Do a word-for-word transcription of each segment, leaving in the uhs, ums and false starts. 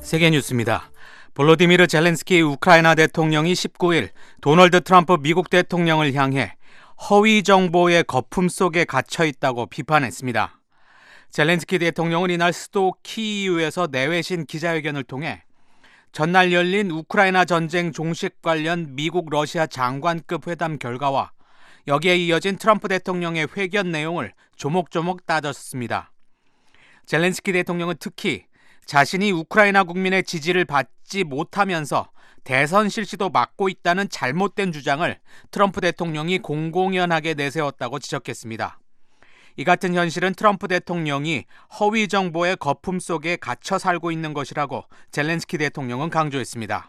세계뉴스입니다. 볼로디미르 젤렌스키 우크라이나 대통령이 십구일 도널드 트럼프 미국 대통령을 향해 허위 정보의 거품 속에 갇혀 있다고 비판했습니다. 젤렌스키 대통령은 이날 수도 키이우에서 내외신 기자회견을 통해 전날 열린 우크라이나 전쟁 종식 관련 미국 러시아 장관급 회담 결과와 여기에 이어진 트럼프 대통령의 회견 내용을 조목조목 따졌습니다. 젤렌스키 대통령은 특히 자신이 우크라이나 국민의 지지를 받지 못하면서 대선 실시도 막고 있다는 잘못된 주장을 트럼프 대통령이 공공연하게 내세웠다고 지적했습니다. 이 같은 현실은 트럼프 대통령이 허위 정보의 거품 속에 갇혀 살고 있는 것이라고 젤렌스키 대통령은 강조했습니다.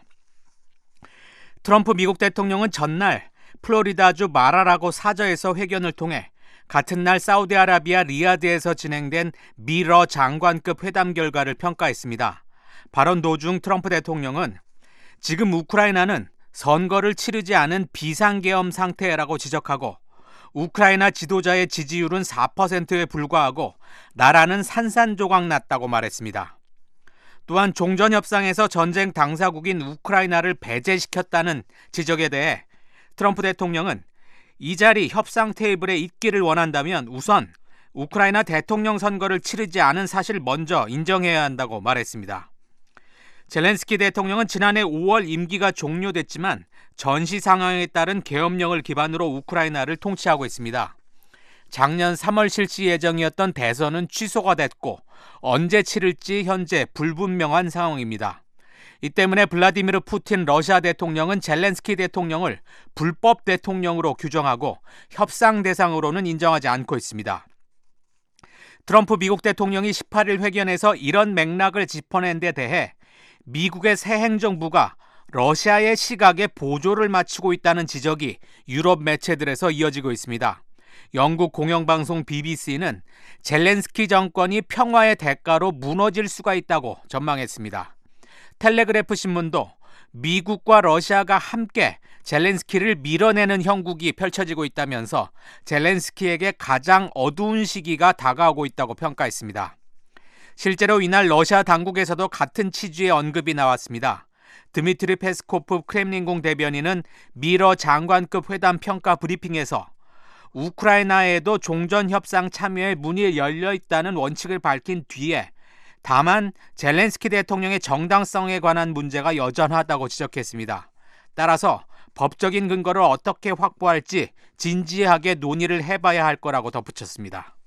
트럼프 미국 대통령은 전날 플로리다주 마라라고 사저에서 회견을 통해 같은 날 사우디아라비아 리야드에서 진행된 미러 장관급 회담 결과를 평가했습니다. 발언 도중 트럼프 대통령은 지금 우크라이나는 선거를 치르지 않은 비상계엄 상태라고 지적하고 우크라이나 지도자의 지지율은 사 퍼센트에 불과하고 나라는 산산조각 났다고 말했습니다. 또한 종전협상에서 전쟁 당사국인 우크라이나를 배제시켰다는 지적에 대해 트럼프 대통령은 이 자리 협상 테이블에 있기를 원한다면 우선 우크라이나 대통령 선거를 치르지 않은 사실 먼저 인정해야 한다고 말했습니다. 젤렌스키 대통령은 지난해 오월 임기가 종료됐지만 전시 상황에 따른 계엄령을 기반으로 우크라이나를 통치하고 있습니다. 작년 삼월 실시 예정이었던 대선은 취소가 됐고 언제 치를지 현재 불분명한 상황입니다. 이 때문에 블라디미르 푸틴 러시아 대통령은 젤렌스키 대통령을 불법 대통령으로 규정하고 협상 대상으로는 인정하지 않고 있습니다. 트럼프 미국 대통령이 십팔일 회견에서 이런 맥락을 짚어낸 데 대해 미국의 새 행정부가 러시아의 시각에 보조를 맞추고 있다는 지적이 유럽 매체들에서 이어지고 있습니다. 영국 공영방송 비비씨는 젤렌스키 정권이 평화의 대가로 무너질 수가 있다고 전망했습니다. 텔레그래프 신문도 미국과 러시아가 함께 젤렌스키를 밀어내는 형국이 펼쳐지고 있다면서 젤렌스키에게 가장 어두운 시기가 다가오고 있다고 평가했습니다. 실제로 이날 러시아 당국에서도 같은 취지의 언급이 나왔습니다. 드미트리 페스코프 크렘린궁 대변인은 미러 장관급 회담 평가 브리핑에서 우크라이나에도 종전협상 참여에 문이 열려 있다는 원칙을 밝힌 뒤에 다만 젤렌스키 대통령의 정당성에 관한 문제가 여전하다고 지적했습니다. 따라서 법적인 근거를 어떻게 확보할지 진지하게 논의를 해봐야 할 거라고 덧붙였습니다.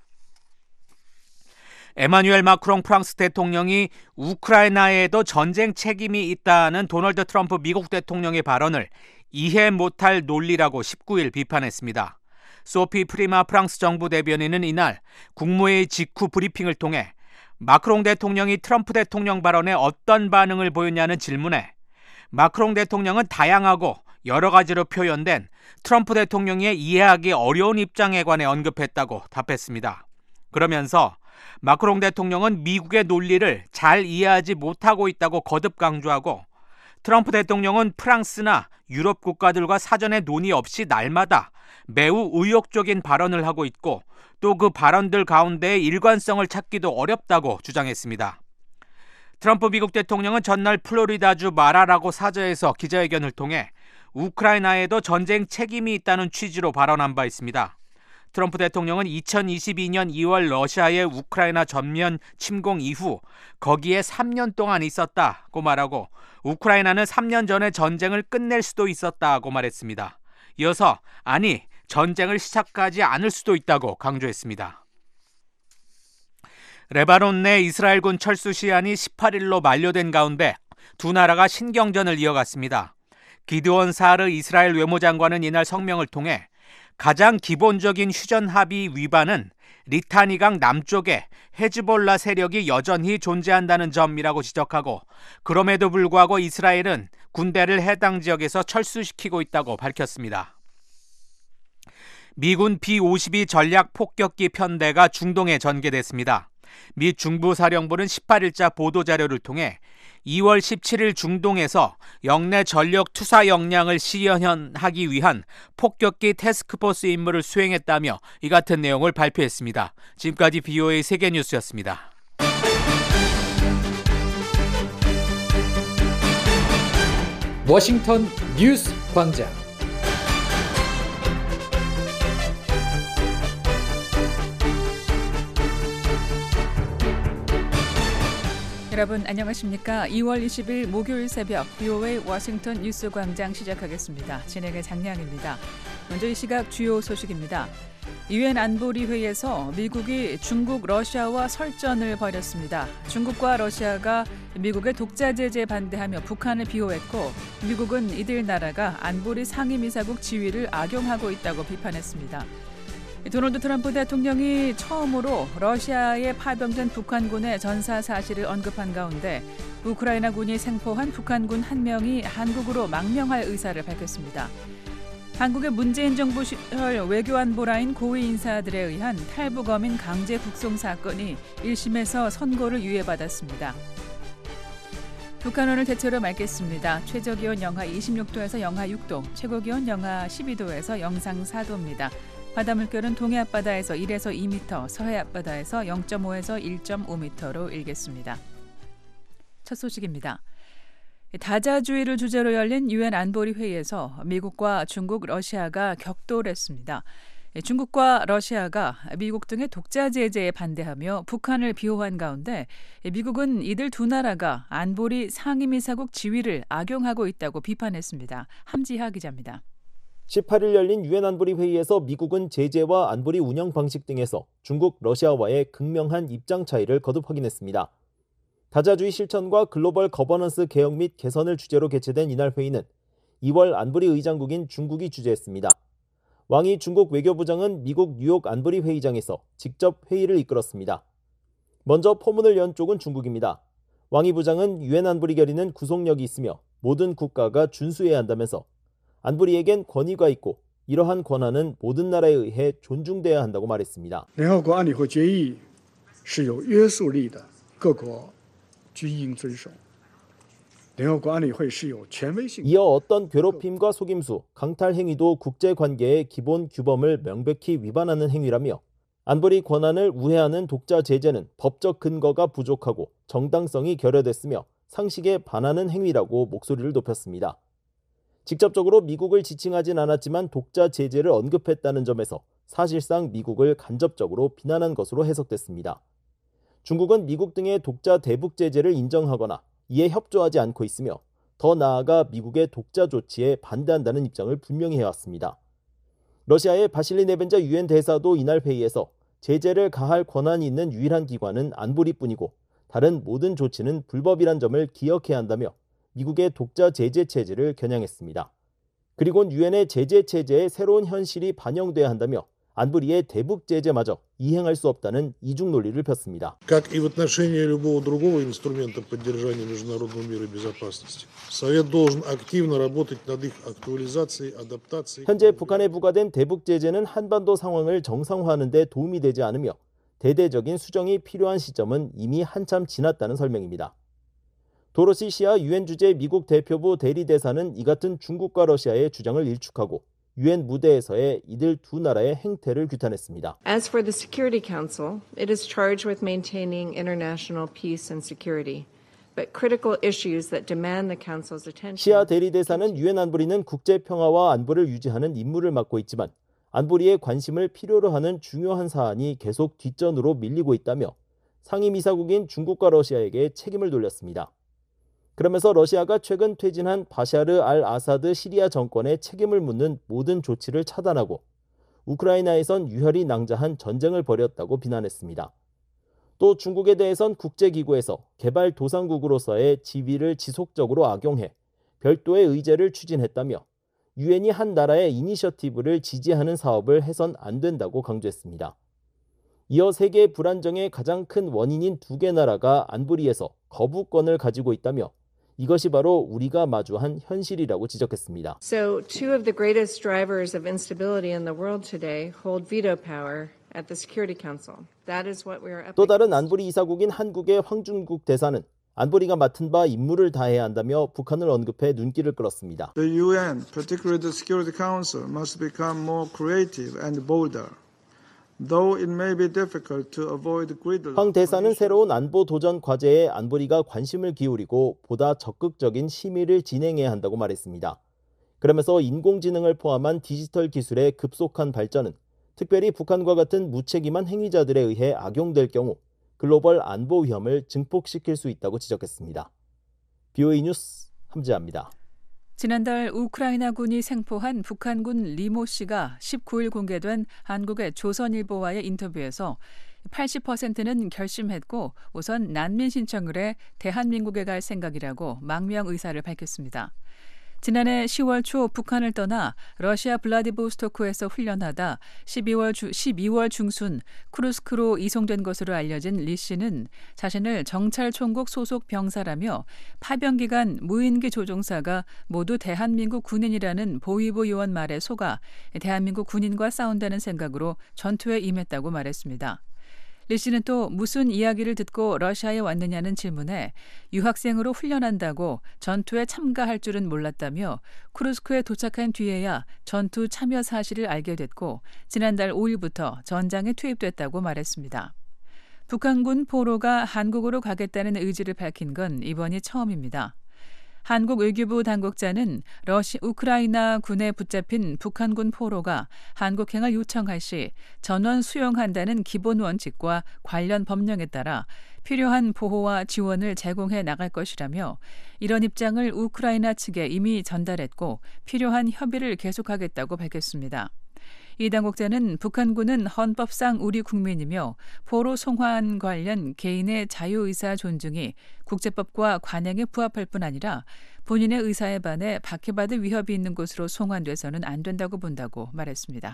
에마뉴엘 마크롱 프랑스 대통령이 우크라이나에도 전쟁 책임이 있다는 도널드 트럼프 미국 대통령의 발언을 이해 못할 논리라고 십구일 비판했습니다. 소피 프리마 프랑스 정부 대변인은 이날 국무회의 직후 브리핑을 통해 마크롱 대통령이 트럼프 대통령 발언에 어떤 반응을 보였냐는 질문에 마크롱 대통령은 다양하고 여러 가지로 표현된 트럼프 대통령의 이해하기 어려운 입장에 관해 언급했다고 답했습니다. 그러면서 마크롱 대통령은 미국의 논리를 잘 이해하지 못하고 있다고 거듭 강조하고 트럼프 대통령은 프랑스나 유럽 국가들과 사전에 논의 없이 날마다 매우 의욕적인 발언을 하고 있고 또 그 발언들 가운데의 일관성을 찾기도 어렵다고 주장했습니다. 트럼프 미국 대통령은 전날 플로리다주 마라라고 사저에서 기자회견을 통해 우크라이나에도 전쟁 책임이 있다는 취지로 발언한 바 있습니다. 트럼프 대통령은 이천이십이년 이월 러시아의 우크라이나 전면 침공 이후 거기에 삼 년 동안 있었다고 말하고 우크라이나는 삼 년 전에 전쟁을 끝낼 수도 있었다고 말했습니다. 이어서 아니 전쟁을 시작하지 않을 수도 있다고 강조했습니다. 레바논 내 이스라엘군 철수 시한이 십팔일로 만료된 가운데 두 나라가 신경전을 이어갔습니다. 기드온 사르 이스라엘 외무장관은 이날 성명을 통해 가장 기본적인 휴전 합의 위반은 리타니강 남쪽에 헤즈볼라 세력이 여전히 존재한다는 점이라고 지적하고 그럼에도 불구하고 이스라엘은 군대를 해당 지역에서 철수시키고 있다고 밝혔습니다. 미군 비 오십이 전략 폭격기 편대가 중동에 전개됐습니다. 미 중부사령부는 십팔일자 보도자료를 통해 이월 십칠일 중동에서 영내 전력 투사 역량을 시연하기 위한 폭격기 태스크포스 임무를 수행했다며 이 같은 내용을 발표했습니다. 지금까지 비오에이 세계뉴스였습니다. 워싱턴 뉴스 광장. 여러분 안녕하십니까? 이월 이십일 목요일 새벽 비오에이 워싱턴 뉴스 광장 시작하겠습니다. 진행의 장량입니다. 먼저 이 시각 주요 소식입니다. 유엔 안보리 회의에서 미국이 중국, 러시아와 설전을 벌였습니다. 중국과 러시아가 미국의 독자 제재에 반대하며 북한을 비호했고, 미국은 이들 나라가 안보리 상임이사국 지위를 악용하고 있다고 비판했습니다. 도널드 트럼프 대통령이 처음으로 러시아에 파병된 북한군의 전사 사실을 언급한 가운데 우크라이나군이 생포한 북한군 한 명이 한국으로 망명할 의사를 밝혔습니다. 한국의 문재인 정부 시절 외교안보라인 고위 인사들에 의한 탈북어민 강제 북송 사건이 일 심에서 선고를 유예받았습니다. 북한오늘 대체로 맑겠습니다. 최저기온 영하 이십육 도에서 영하 육 도, 최고기온 영하 십이 도에서 영상 사 도입니다. 바다 물결은 동해 앞바다에서 일에서 이 미터, 서해 앞바다에서 영 점 오에서 일 점 오 미터로 일겠습니다. 첫 소식입니다. 다자주의를 주제로 열린 유엔 안보리 회의에서 미국과 중국, 러시아가 격돌했습니다. 중국과 러시아가 미국 등의 독자 제재에 반대하며 북한을 비호한 가운데 미국은 이들 두 나라가 안보리 상임이사국 지위를 악용하고 있다고 비판했습니다. 함지하 기자입니다. 십팔 일 열린 유엔 안보리 회의에서 미국은 제재와 안보리 운영 방식 등에서 중국, 러시아와의 극명한 입장 차이를 거듭 확인했습니다. 다자주의 실천과 글로벌 거버넌스 개혁 및 개선을 주제로 개최된 이날 회의는 이월 안보리 의장국인 중국이 주재했습니다. 왕이 중국 외교부장은 미국 뉴욕 안보리 회의장에서 직접 회의를 이끌었습니다. 먼저 포문을 연 쪽은 중국입니다. 왕이 부장은 유엔 안보리 결의는 구속력이 있으며 모든 국가가 준수해야 한다면서 안보리에겐 권위가 있고 이러한 권한은 모든 나라에 의해 존중돼야 한다고 말했습니다. 聯合國安理會決議是有約束力的，各國均應遵守。聯合國安理會是有權威性。 이어 어떤 괴롭힘과 속임수, 강탈 행위도 국제관계의 기본 규범을 명백히 위반하는 행위라며 안보리 권한을 우회하는 독자 제재는 법적 근거가 부족하고 정당성이 결여됐으며 상식에 반하는 행위라고 목소리를 높였습니다. 직접적으로 미국을 지칭하진 않았지만 독자 제재를 언급했다는 점에서 사실상 미국을 간접적으로 비난한 것으로 해석됐습니다. 중국은 미국 등의 독자 대북 제재를 인정하거나 이에 협조하지 않고 있으며 더 나아가 미국의 독자 조치에 반대한다는 입장을 분명히 해왔습니다. 러시아의 바실리 네벤자 유엔 대사도 이날 회의에서 제재를 가할 권한이 있는 유일한 기관은 안보리뿐이고 다른 모든 조치는 불법이란 점을 기억해야 한다며 미국의 독자 제재 체제를 겨냥했습니다. 그리고 유엔의 제재 체제에 새로운 현실이 반영돼야 한다며 안보리의 대북 제재마저 이행할 수 없다는 이중 논리를 폈습니다. Как и в отношении любого другого инструмента поддержания международного мира и безопасности, Совет должен активно работать над их актуализацией, адаптацией. 현재 북한에 부과된 대북 제재는 한반도 상황을 정상화하는 데 도움이 되지 않으며 대대적인 수정이 필요한 시점은 이미 한참 지났다는 설명입니다. 도로시 시아 유엔 주재 미국 대표부 대리대사는 이 같은 중국과 러시아의 주장을 일축하고 유엔 무대에서의 이들 두 나라의 행태를 규탄했습니다. As for the Security Council, it is charged with maintaining international peace and security. But critical issues that demand the Council's attention. 시아 대리대사는 유엔 안보리는 국제 평화와 안보를 유지하는 임무를 맡고 있지만 안보리의 관심을 필요로 하는 중요한 사안이 계속 뒷전으로 밀리고 있다며 상임이사국인 중국과 러시아에게 책임을 돌렸습니다. 그러면서 러시아가 최근 퇴진한 바샤르 알 아사드 시리아 정권의 책임을 묻는 모든 조치를 차단하고 우크라이나에선 유혈이 낭자한 전쟁을 벌였다고 비난했습니다. 또 중국에 대해선 국제기구에서 개발도상국으로서의 지위를 지속적으로 악용해 별도의 의제를 추진했다며 유엔이 한 나라의 이니셔티브를 지지하는 사업을 해선 안 된다고 강조했습니다. 이어 세계 불안정의 가장 큰 원인인 두 개 나라가 안보리에서 거부권을 가지고 있다며 이것이 바로 우리가 마주한 현실이라고 지적했습니다. So two of the greatest drivers of instability in the world today hold veto power at the Security Council. That is what we are up against. 또 다른 안보리 이사국인 한국의 황준국 대사는 안보리가 맡은 바 임무를 다해야 한다며 북한을 언급해 눈길을 끌었습니다. The 유엔, particularly the Security Council, must become more creative and bolder. Though it may be difficult to avoid greater 황 대사는 새로운 안보 도전 과제에 안보리가 관심을 기울이고 보다 적극적인 심의를 진행해야 한다고 말했습니다. 그러면서 인공지능을 포함한 디지털 기술의 급속한 발전은 특별히 북한과 같은 무책임한 행위자들에 의해 악용될 경우 글로벌 안보 위험을 증폭시킬 수 있다고 지적했습니다. 비오에이 뉴스 함지아입니다. 지난달 우크라이나군이 생포한 북한군 리모 씨가 십구 일 공개된 한국의 조선일보와의 인터뷰에서 팔십 퍼센트는 결심했고 우선 난민 신청을 해 대한민국에 갈 생각이라고 망명 의사를 밝혔습니다. 지난해 시월 초 북한을 떠나 러시아 블라디보스토크에서 훈련하다 십이월, 주, 십이월 중순 쿠르스크로 이송된 것으로 알려진 리 씨는 자신을 정찰총국 소속 병사라며 파병 기간 무인기 조종사가 모두 대한민국 군인이라는 보위부 요원 말에 속아 대한민국 군인과 싸운다는 생각으로 전투에 임했다고 말했습니다. 리 씨는 또 무슨 이야기를 듣고 러시아에 왔느냐는 질문에 유학생으로 훈련한다고 전투에 참가할 줄은 몰랐다며 쿠르스크에 도착한 뒤에야 전투 참여 사실을 알게 됐고 지난달 오 일부터 전장에 투입됐다고 말했습니다. 북한군 포로가 한국으로 가겠다는 의지를 밝힌 건 이번이 처음입니다. 한국 외교부 당국자는 러시 우크라이나 군에 붙잡힌 북한군 포로가 한국행을 요청할 시 전원 수용한다는 기본 원칙과 관련 법령에 따라 필요한 보호와 지원을 제공해 나갈 것이라며 이런 입장을 우크라이나 측에 이미 전달했고 필요한 협의를 계속하겠다고 밝혔습니다. 이 당국자는 북한군은 헌법상 우리 국민이며 포로 송환 관련 개인의 자유의사 존중이 국제법과 관행에 부합할 뿐 아니라 본인의 의사에 반해 박해받을 위협이 있는 곳으로 송환돼서는 안 된다고 본다고 말했습니다.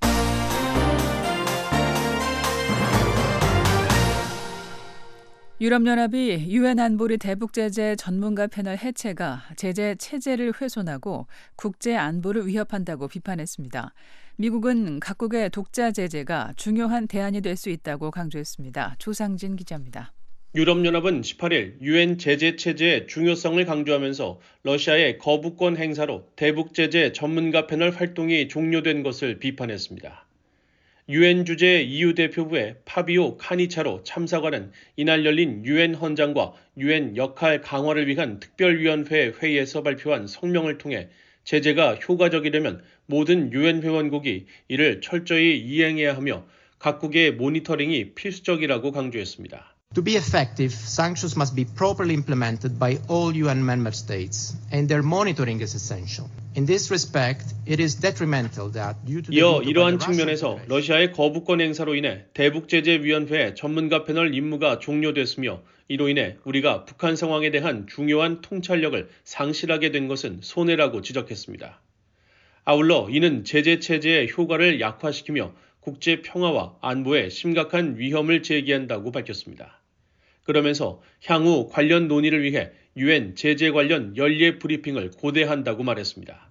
유럽연합이 유엔 안보리 대북 제재 전문가 패널 해체가 제재 체제를 훼손하고 국제 안보를 위협한다고 비판했습니다. 미국은 각국의 독자 제재가 중요한 대안이 될 수 있다고 강조했습니다. 조상진 기자입니다. 유럽연합은 십팔 일 유엔 제재 체제의 중요성을 강조하면서 러시아의 거부권 행사로 대북 제재 전문가 패널 활동이 종료된 것을 비판했습니다. 유엔 주재 이유 대표부의 파비오 카니차로 참사관은 이날 열린 유엔 헌장과 유엔 역할 강화를 위한 특별위원회 회의에서 발표한 성명을 통해 제재가 효과적이려면 모든 유엔 회원국이 이를 철저히 이행해야 하며 각국의 모니터링이 필수적이라고 강조했습니다. To be effective, sanctions must be properly implemented by all U N member states, and their monitoring is essential. In this respect, it is detrimental that due to the 이어 이러한 측면에서 러시아의 거부권 행사로 인해 대북제재위원회 전문가 패널 임무가 종료됐으며 이로 인해 우리가 북한 상황에 대한 중요한 통찰력을 상실하게 된 것은 손해라고 지적했습니다. 아울러 이는 제재 체제의 효과를 약화시키며 국제 평화와 안보에 심각한 위험을 제기한다고 밝혔습니다. 그러면서 향후 관련 논의를 위해 유엔 제재 관련 연례 브리핑을 고대한다고 말했습니다.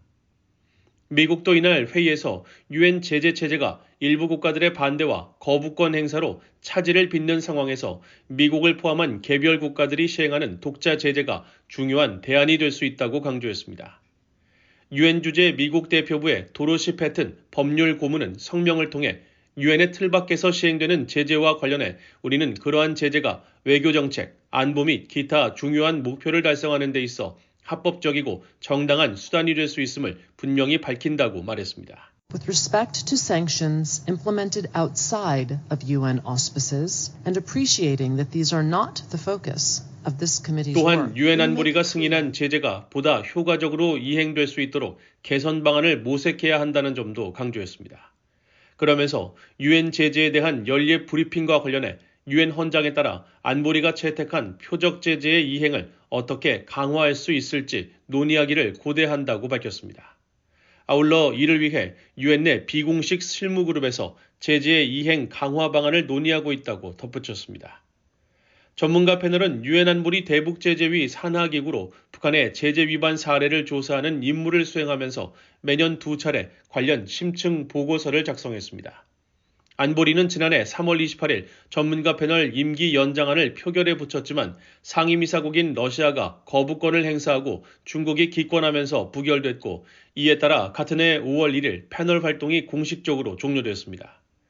미국도 이날 회의에서 유엔 제재 체제가 일부 국가들의 반대와 거부권 행사로 차질을 빚는 상황에서 미국을 포함한 개별 국가들이 시행하는 독자 제재가 중요한 대안이 될 수 있다고 강조했습니다. 유엔 주재 미국 대표부의 도로시 패튼 법률 고문은 성명을 통해 유엔의 틀 밖에서 시행되는 제재와 관련해 우리는 그러한 제재가 외교정책, 안보 및 기타 중요한 목표를 달성하는 데 있어 합법적이고 정당한 수단이 될 수 있음을 분명히 밝힌다고 말했습니다. With respect to sanctions implemented outside of U N auspices and appreciating that these are not the focus of this committee's work. 또한 유엔 안보리가 승인한 제재가 보다 효과적으로 이행될 수 있도록 개선 방안을 모색해야 한다는 점도 강조했습니다. 그러면서 유엔 제재에 대한 연례 브리핑과 관련해 유엔 헌장에 따라 안보리가 채택한 표적 제재의 이행을 어떻게 강화할 수 있을지 논의하기를 고대한다고 밝혔습니다. 아울러 이를 위해 유엔 내 비공식 실무그룹에서 제재의 이행 강화 방안을 논의하고 있다고 덧붙였습니다. 전문가 패널은 유엔 안보리 대북제재위 산하기구로 북한의 제재 위반 사례를 조사하는 임무를 수행하면서 매년 두 차례 관련 심층 보고서를 작성했습니다. 안보리는 지난해 삼월 이십팔일 전문가 패널 임기 연장안을 표결에 붙였지만 상임이사국인 러시아가 거부권을 행사하고 중국이 기권하면서 부결됐고 이에 따라 같은 해 오월 일일 패널 활동이 공식적으로 종료됐습니다.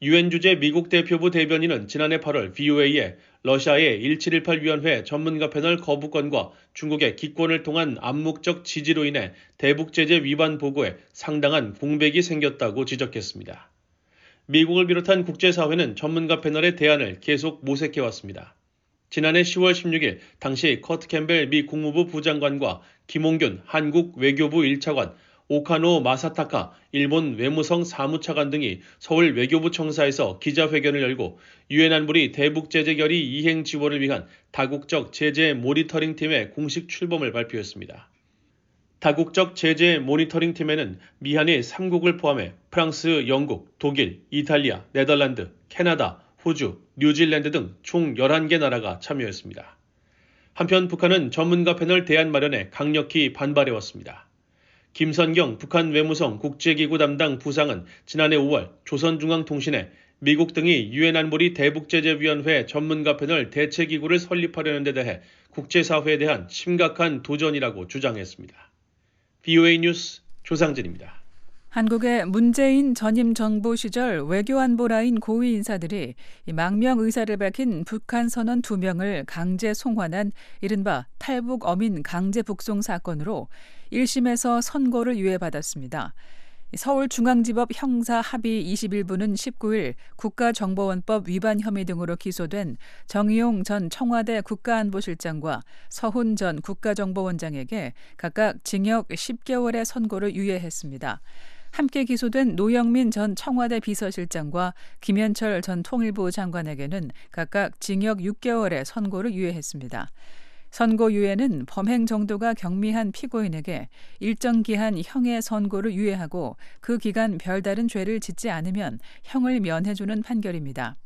유엔 주재 미국 대표부 대변인은 지난해 팔월 브이오에이에 러시아의 일칠일팔 위원회 전문가 패널 거부권과 중국의 기권을 통한 암묵적 지지로 인해 대북 제재 위반 보고에 상당한 공백이 생겼다고 지적했습니다. 미국을 비롯한 국제사회는 전문가 패널의 대안을 계속 모색해왔습니다. 지난해 시월 십육일 당시 커트 캠벨 미 국무부 부장관과 김홍균 한국 외교부 일 차관, 오카노 마사타카 일본 외무성 사무차관 등이 서울 외교부 청사에서 기자회견을 열고 유엔 안보리 대북 제재 결의 이행 지원을 위한 다국적 제재 모니터링 팀의 공식 출범을 발표했습니다. 다국적 제재 모니터링 팀에는 미한일 삼 국을 포함해 프랑스, 영국, 독일, 이탈리아, 네덜란드, 캐나다, 호주, 뉴질랜드 등 총 열한 개 나라가 참여했습니다. 한편 북한은 전문가 패널 대안 마련에 강력히 반발해왔습니다. 김선경 북한 외무성 국제기구 담당 부상은 지난해 오월 조선중앙통신에 미국 등이 유엔 안보리 대북제재위원회 전문가 패널 대체기구를 설립하려는 데 대해 국제사회에 대한 심각한 도전이라고 주장했습니다. 브이오에이 뉴스 조상진입니다. 한국의 문재인 전임 정부 시절 외교안보 라인 고위 인사들이 망명 의사를 밝힌 북한 선원 두 명을 강제 송환한 이른바 탈북 어민 강제 북송 사건으로 일 심에서 선고를 유예받았습니다. 서울중앙지법 형사합의 이십일 부는 십구일 국가정보원법 위반 혐의 등으로 기소된 정의용 전 청와대 국가안보실장과 서훈 전 국가정보원장에게 각각 징역 십 개월의 선고를 유예했습니다. 함께 기소된 노영민 전 청와대 비서실장과 김현철 전 통일부 장관에게는 각각 징역 육 개월의 선고를 유예했습니다. 선고 유예는 범행 정도가 경미한 피고인에게 일정 기한 형의 선고를 유예하고 그 기간 별다른 죄를 짓지 않으면 형을 면해주는 판결입니다.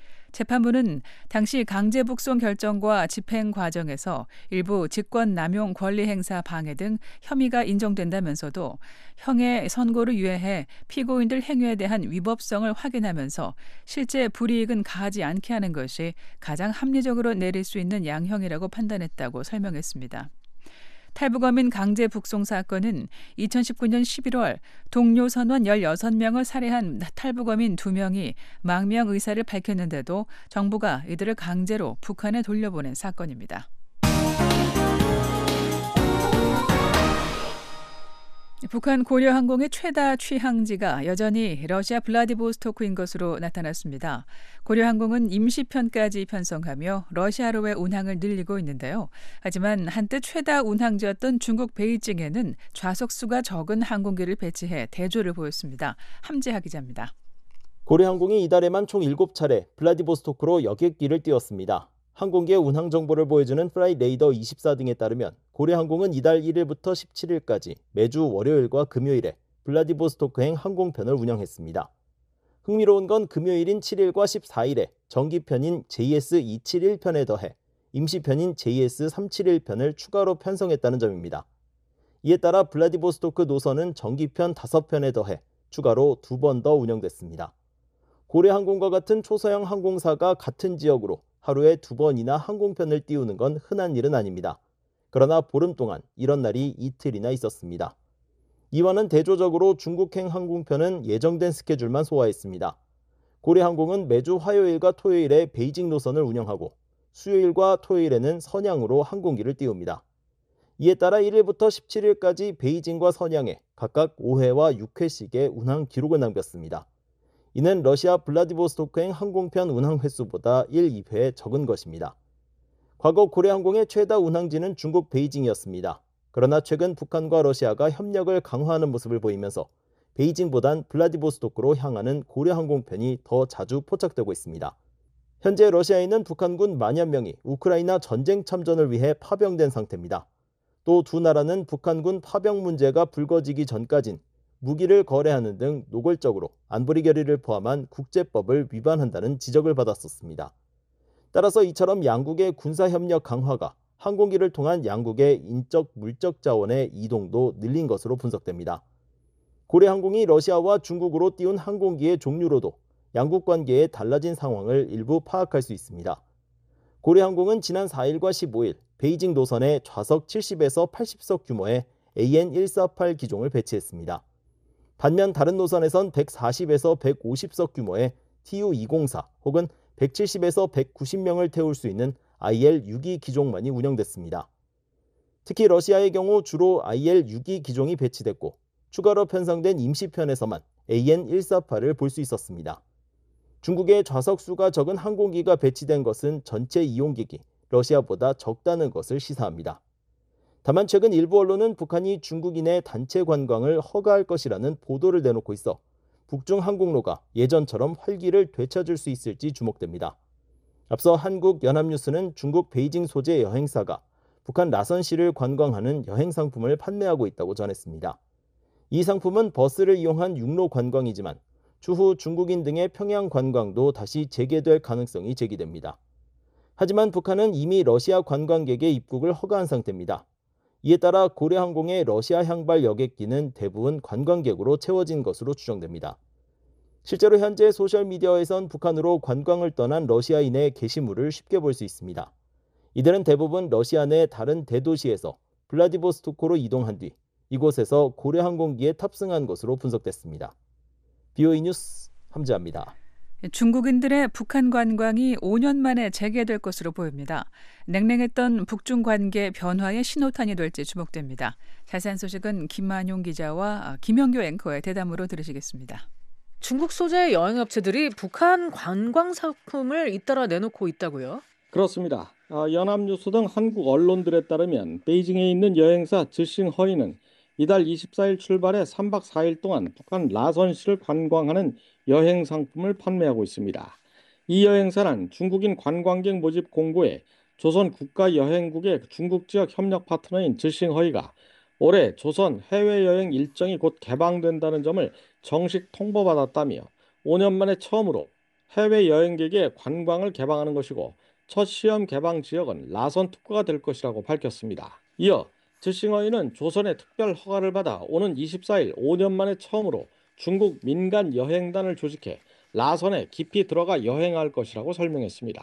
재판부는 당시 강제 북송 결정과 집행 과정에서 일부 직권 남용 권리 행사 방해 등 혐의가 인정된다면서도 형의 선고를 유예해 피고인들 행위에 대한 위법성을 확인하면서 실제 불이익은 가하지 않게 하는 것이 가장 합리적으로 내릴 수 있는 양형이라고 판단했다고 설명했습니다. 탈북어민 강제 북송 사건은 이천십구년 십일월 동료 선원 열여섯 명을 살해한 탈북어민 두 명이 망명 의사를 밝혔는데도 정부가 이들을 강제로 북한에 돌려보낸 사건입니다. 북한 고려항공의 최다 취항지가 여전히 러시아 블라디보스토크인 것으로 나타났습니다. 고려항공은 임시편까지 편성하며 러시아로의 운항을 늘리고 있는데요. 하지만 한때 최다 운항지였던 중국 베이징에는 좌석수가 적은 항공기를 배치해 대조를 보였습니다. 함재하 기자입니다. 고려항공이 이달에만 총 일곱 차례 블라디보스토크로 여객기를 띄웠습니다. 항공기의 운항 정보를 보여주는 플라이 레이더 이십사 등에 따르면 고려항공은 이달 일일부터 십칠일까지 매주 월요일과 금요일에 블라디보스토크행 항공편을 운영했습니다. 흥미로운 건 금요일인 칠일과 십사일에 정기편인 제이에스 이백칠십일 편에 더해 임시편인 제이에스 삼백칠십일 편을 추가로 편성했다는 점입니다. 이에 따라 블라디보스토크 노선은 정기편 다섯 편에 더해 추가로 두 번 더 운영됐습니다. 고려항공과 같은 초소형 항공사가 같은 지역으로 하루에 두 번이나 항공편을 띄우는 건 흔한 일은 아닙니다. 그러나 보름 동안 이런 날이 이틀이나 있었습니다. 이와는 대조적으로 중국행 항공편은 예정된 스케줄만 소화했습니다. 고려항공은 매주 화요일과 토요일에 베이징 노선을 운영하고 수요일과 토요일에는 선양으로 항공기를 띄웁니다. 이에 따라 일일부터 십칠일까지 베이징과 선양에 각각 오 회와 육 회씩의 운항 기록을 남겼습니다. 이는 러시아 블라디보스토크행 항공편 운항 횟수보다 일, 이 회 적은 것입니다. 과거 고려항공의 최다 운항지는 중국 베이징이었습니다. 그러나 최근 북한과 러시아가 협력을 강화하는 모습을 보이면서 베이징보단 블라디보스토크로 향하는 고려항공편이 더 자주 포착되고 있습니다. 현재 러시아에는 북한군 만여 명이 우크라이나 전쟁 참전을 위해 파병된 상태입니다. 또 두 나라는 북한군 파병 문제가 불거지기 전까진 무기를 거래하는 등 노골적으로 안보리 결의를 포함한 국제법을 위반한다는 지적을 받았었습니다. 따라서 이처럼 양국의 군사협력 강화가 항공기를 통한 양국의 인적, 물적 자원의 이동도 늘린 것으로 분석됩니다. 고려항공이 러시아와 중국으로 띄운 항공기의 종류로도 양국 관계의 달라진 상황을 일부 파악할 수 있습니다. 고려항공은 지난 사일과 십오일 베이징 노선에 좌석 칠십에서 팔십석 규모의 에이엔 백사십팔 기종을 배치했습니다. 반면 다른 노선에선 백사십에서 백오십석 규모의 티유 이공사 혹은 백칠십에서 백구십 명을 태울 수 있는 아이엘 육 이 기종만이 운영됐습니다. 특히 러시아의 경우 주로 아이엘 육 이 기종이 배치됐고 추가로 편성된 임시편에서만 에이엔 백사십팔을 볼 수 있었습니다. 중국의 좌석수가 적은 항공기가 배치된 것은 전체 이용객이 러시아보다 적다는 것을 시사합니다. 다만 최근 일부 언론은 북한이 중국인의 단체 관광을 허가할 것이라는 보도를 내놓고 있어 북중 항공로가 예전처럼 활기를 되찾을 수 있을지 주목됩니다. 앞서 한국 연합뉴스는 중국 베이징 소재 여행사가 북한 라선시를 관광하는 여행 상품을 판매하고 있다고 전했습니다. 이 상품은 버스를 이용한 육로 관광이지만 추후 중국인 등의 평양 관광도 다시 재개될 가능성이 제기됩니다. 하지만 북한은 이미 러시아 관광객의 입국을 허가한 상태입니다. 이에 따라 고려항공의 러시아 향발 여객기는 대부분 관광객으로 채워진 것으로 추정됩니다. 실제로 현재 소셜미디어에선 북한으로 관광을 떠난 러시아인의 게시물을 쉽게 볼 수 있습니다. 이들은 대부분 러시아 내 다른 대도시에서 블라디보스토크로 이동한 뒤 이곳에서 고려항공기에 탑승한 것으로 분석됐습니다. 비오이 뉴스 함재합니다. 중국인들의 북한 관광이 오 년 만에 재개될 것으로 보입니다. 냉랭했던 북중 관계 변화의 신호탄이 될지 주목됩니다. 자세한 소식은 김만용 기자와 김영교 앵커의 대담으로 들으시겠습니다. 중국 소재 여행업체들이 북한 관광 상품을 잇따라 내놓고 있다고요? 그렇습니다. 연합뉴스 등 한국 언론들에 따르면 베이징에 있는 여행사 즈싱허이는 이달 이십사일 출발해 삼 박 사 일 동안 북한 라선시를 관광하는 여행 상품을 판매하고 있습니다. 이 여행사는 중국인 관광객 모집 공고에 조선 국가여행국의 중국 지역 협력 파트너인 즈싱허이가 올해 조선 해외여행 일정이 곧 개방된다는 점을 정식 통보받았다며 오 년 만에 처음으로 해외여행객의 관광을 개방하는 것이고 첫 시험 개방 지역은 라선 특구가 될 것이라고 밝혔습니다. 이어 즈싱허이는 조선의 특별 허가를 받아 오는 이십사일 오 년 만에 처음으로 중국 민간 여행단을 조직해 라선에 깊이 들어가 여행할 것이라고 설명했습니다.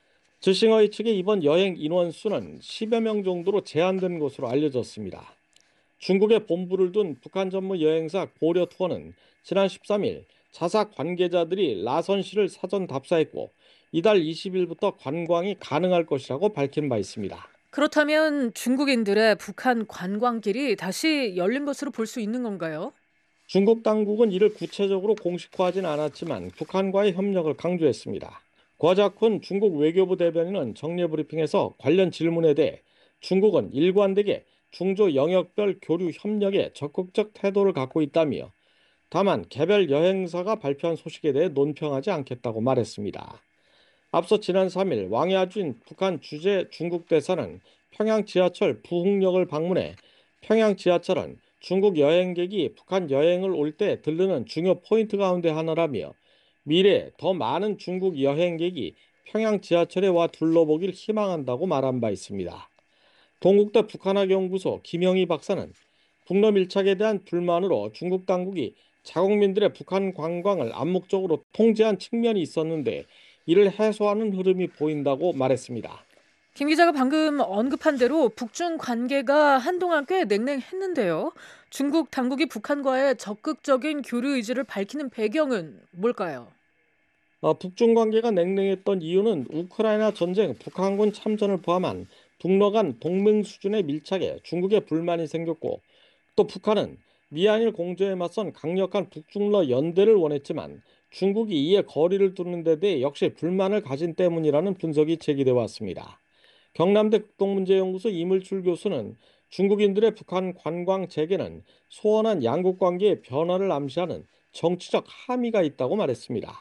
즈싱허이 측의 이번 여행 인원 수는 십여 명 정도로 제한된 것으로 알려졌습니다. 중국에 본부를 둔 북한 전문 여행사 고려투어는 지난 십삼일 자사 관계자들이 라선시를 사전 답사했고 이달 이십일부터 관광이 가능할 것이라고 밝힌 바 있습니다. 그렇다면 중국인들의 북한 관광길이 다시 열린 것으로 볼 수 있는 건가요? 중국 당국은 이를 구체적으로 공식화하진 않았지만 북한과의 협력을 강조했습니다. 과자쿤 중국 외교부 대변인은 정례 브리핑에서 관련 질문에 대해 중국은 일관되게 중조 영역별 교류 협력에 적극적 태도를 갖고 있다며 다만 개별 여행사가 발표한 소식에 대해 논평하지 않겠다고 말했습니다. 앞서 지난 삼일 왕야준 북한 주재 중국 대사는 평양 지하철 부흥역을 방문해 평양 지하철은 중국 여행객이 북한 여행을 올 때 들르는 중요 포인트 가운데 하나라며 미래에 더 많은 중국 여행객이 평양 지하철에 와 둘러보길 희망한다고 말한 바 있습니다. 동국대 북한학연구소 김영희 박사는 북러 밀착에 대한 불만으로 중국 당국이 자국민들의 북한 관광을 암묵적으로 통제한 측면이 있었는데 이를 해소하는 흐름이 보인다고 말했습니다. 김 기자가 방금 언급한 대로 북중 관계가 한동안 꽤 냉랭했는데요. 중국 당국이 북한과의 적극적인 교류 의지를 밝히는 배경은 뭘까요? 어, 북중 관계가 냉랭했던 이유는 우크라이나 전쟁, 북한군 참전을 포함한 북러 간 동맹 수준의 밀착에 중국에 불만이 생겼고 또 북한은 미한일 공조에 맞선 강력한 북중러 연대를 원했지만 중국이 이에 거리를 두는 데 대해 역시 불만을 가진 때문이라는 분석이 제기돼 왔습니다. 경남대 극동문제연구소 이물출 교수는 중국인들의 북한 관광 재개는 소원한 양국 관계의 변화를 암시하는 정치적 함의가 있다고 말했습니다.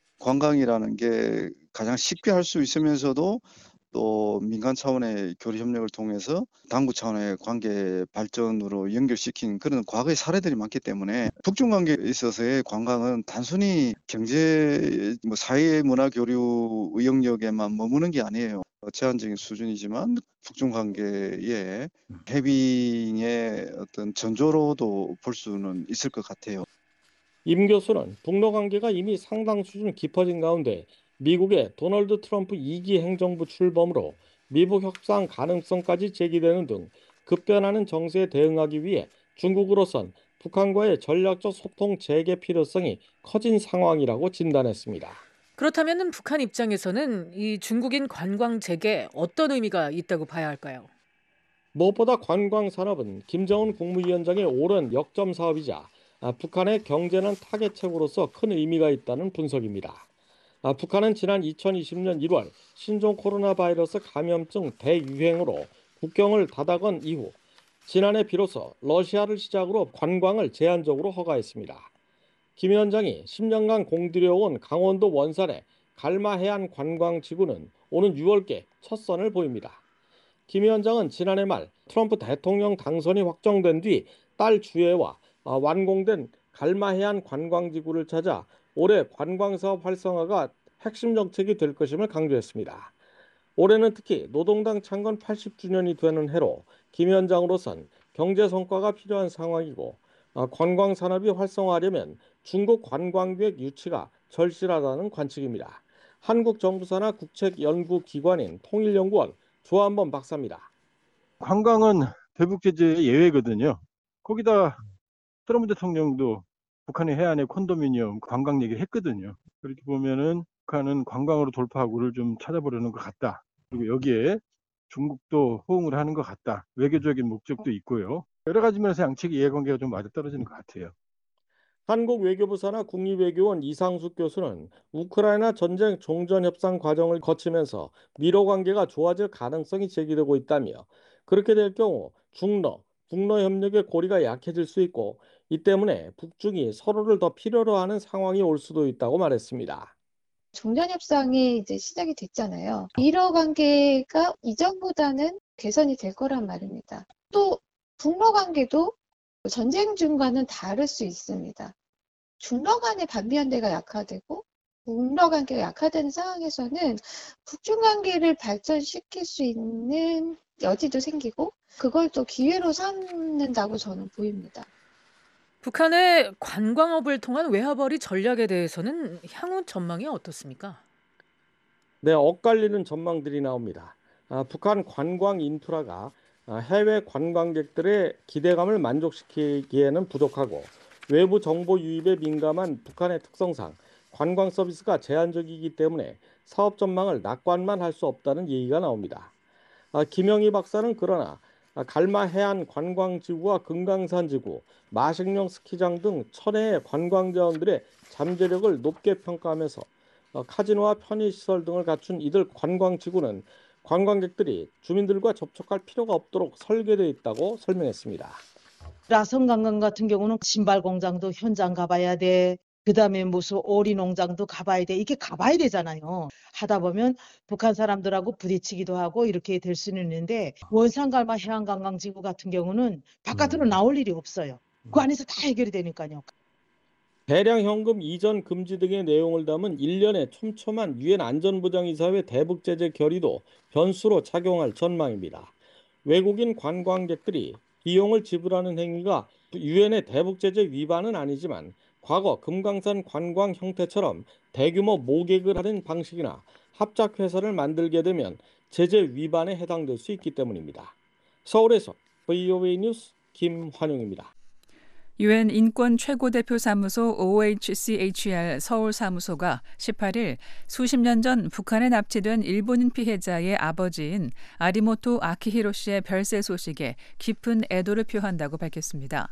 관광이라는 게 가장 쉽게 할 수 있으면서도 또 민간 차원의 교류 협력을 통해서 당국 차원의 관계 발전으로 연결시킨 그런 과거의 사례들이 많기 때문에 북중 관계에 있어서의 관광은 단순히 경제, 뭐 사회 문화 교류 영역에만 머무는 게 아니에요. 제한적인 수준이지만 북중 관계의 해빙의 어떤 전조로도 볼 수는 있을 것 같아요. 임 교수는 북러 관계가 이미 상당 수준 깊어진 가운데 미국의 도널드 트럼프 이 기 행정부 출범으로 미북 협상 가능성까지 제기되는 등 급변하는 정세에 대응하기 위해 중국으로선 북한과의 전략적 소통 재개 필요성이 커진 상황이라고 진단했습니다. 그렇다면 북한 입장에서는 이 중국인 관광 재개 어떤 의미가 있다고 봐야 할까요? 무엇보다 관광 산업은 김정은 국무위원장의 오랜 역점 사업이자 북한의 경제난 타겟책으로서 큰 의미가 있다는 분석입니다. 북한은 지난 이천이십년 일월 신종 코로나 바이러스 감염증 대유행으로 국경을 닫아건 이후 지난해 비로소 러시아를 시작으로 관광을 제한적으로 허가했습니다. 김 위원장이 십 년간 공들여온 강원도 원산의 갈마해안 관광지구는 오는 유월께 첫 선을 보입니다. 김 위원장은 지난해 말 트럼프 대통령 당선이 확정된 뒤 딸 주회와 완공된 갈마해안 관광지구를 찾아 올해 관광사업 활성화가 핵심 정책이 될 것임을 강조했습니다. 올해는 특히 노동당 창건 팔십 주년이 되는 해로 김 위원장으로선 경제 성과가 필요한 상황이고 관광산업이 활성화하려면 중국 관광객 유치가 절실하다는 관측입니다. 한국정부사나 국책연구기관인 통일연구원 조한범 박사입니다. 관광은 대북 제재의 예외거든요. 거기다 트럼프 대통령도 북한의 해안에 콘도미니엄 관광 얘기를 했거든요. 그렇게 보면은 북한은 관광으로 돌파구를 좀 찾아보려는 것 같다. 그리고 여기에 중국도 호응을 하는 것 같다. 외교적인 목적도 있고요. 여러 가지 면에서 양측의 이해관계가 좀 맞아떨어지는 것 같아요. 한국 외교부사나 국립외교원 이상숙 교수는 우크라이나 전쟁 종전 협상 과정을 거치면서 미러 관계가 좋아질 가능성이 제기되고 있다며 그렇게 될 경우 중러, 북러 협력의 고리가 약해질 수 있고 이 때문에 북중이 서로를 더 필요로 하는 상황이 올 수도 있다고 말했습니다. 종전협상이 이제 시작이 됐잖아요. 미러 관계가 이전보다는 개선이 될 거란 말입니다. 또 북러 관계도 전쟁 중과는 다를 수 있습니다. 중러 간의 반미연대가 약화되고 북러 관계가 약화되는 상황에서는 북중 관계를 발전시킬 수 있는 여지도 생기고 그걸 또 기회로 삼는다고 저는 보입니다. 북한의 관광업을 통한 외화벌이 전략에 대해서는 향후 전망이 어떻습니까? 네, 엇갈리는 전망들이 나옵니다. 아, 북한 관광 인프라가 해외 관광객들의 기대감을 만족시키기에는 부족하고 외부 정보 유입에 민감한 북한의 특성상 관광 서비스가 제한적이기 때문에 사업 전망을 낙관만 할 수 없다는 얘기가 나옵니다. 아, 김영희 박사는 그러나 갈마 해안 관광지구와 금강산지구, 마식령 스키장 등 천혜의 관광자원들의 잠재력을 높게 평가하면서 카지노와 편의시설 등을 갖춘 이들 관광지구는 관광객들이 주민들과 접촉할 필요가 없도록 설계되어 있다고 설명했습니다. 라선 관광 같은 경우는 신발 공장도 현장 가봐야 돼. 그 다음에 무슨 오리 농장도 가봐야 돼. 이렇게 가봐야 되잖아요. 하다 보면 북한 사람들하고 부딪히기도 하고 이렇게 될 수는 있는데 원산갈마 해안관광지구 같은 경우는 바깥으로 나올 일이 없어요. 그 안에서 다 해결이 되니까요. 대량 현금 이전 금지 등의 내용을 담은 일련의 촘촘한 유엔 안전보장이사회 대북 제재 결의도 변수로 작용할 전망입니다. 외국인 관광객들이 비용을 지불하는 행위가 유엔의 대북 제재 위반은 아니지만 과거 금강산 관광 형태처럼 대규모 모객을 하는 방식이나 합작회사를 만들게 되면 제재 위반에 해당될 수 있기 때문입니다. 서울에서 브이오에이 뉴스 김환용입니다. 유엔 인권 최고대표 사무소 오에이치씨에이치알 서울 사무소가 십팔일 수십 년 전 북한에 납치된 일본인 피해자의 아버지인 아리모토 아키히로 씨의 별세 소식에 깊은 애도를 표한다고 밝혔습니다.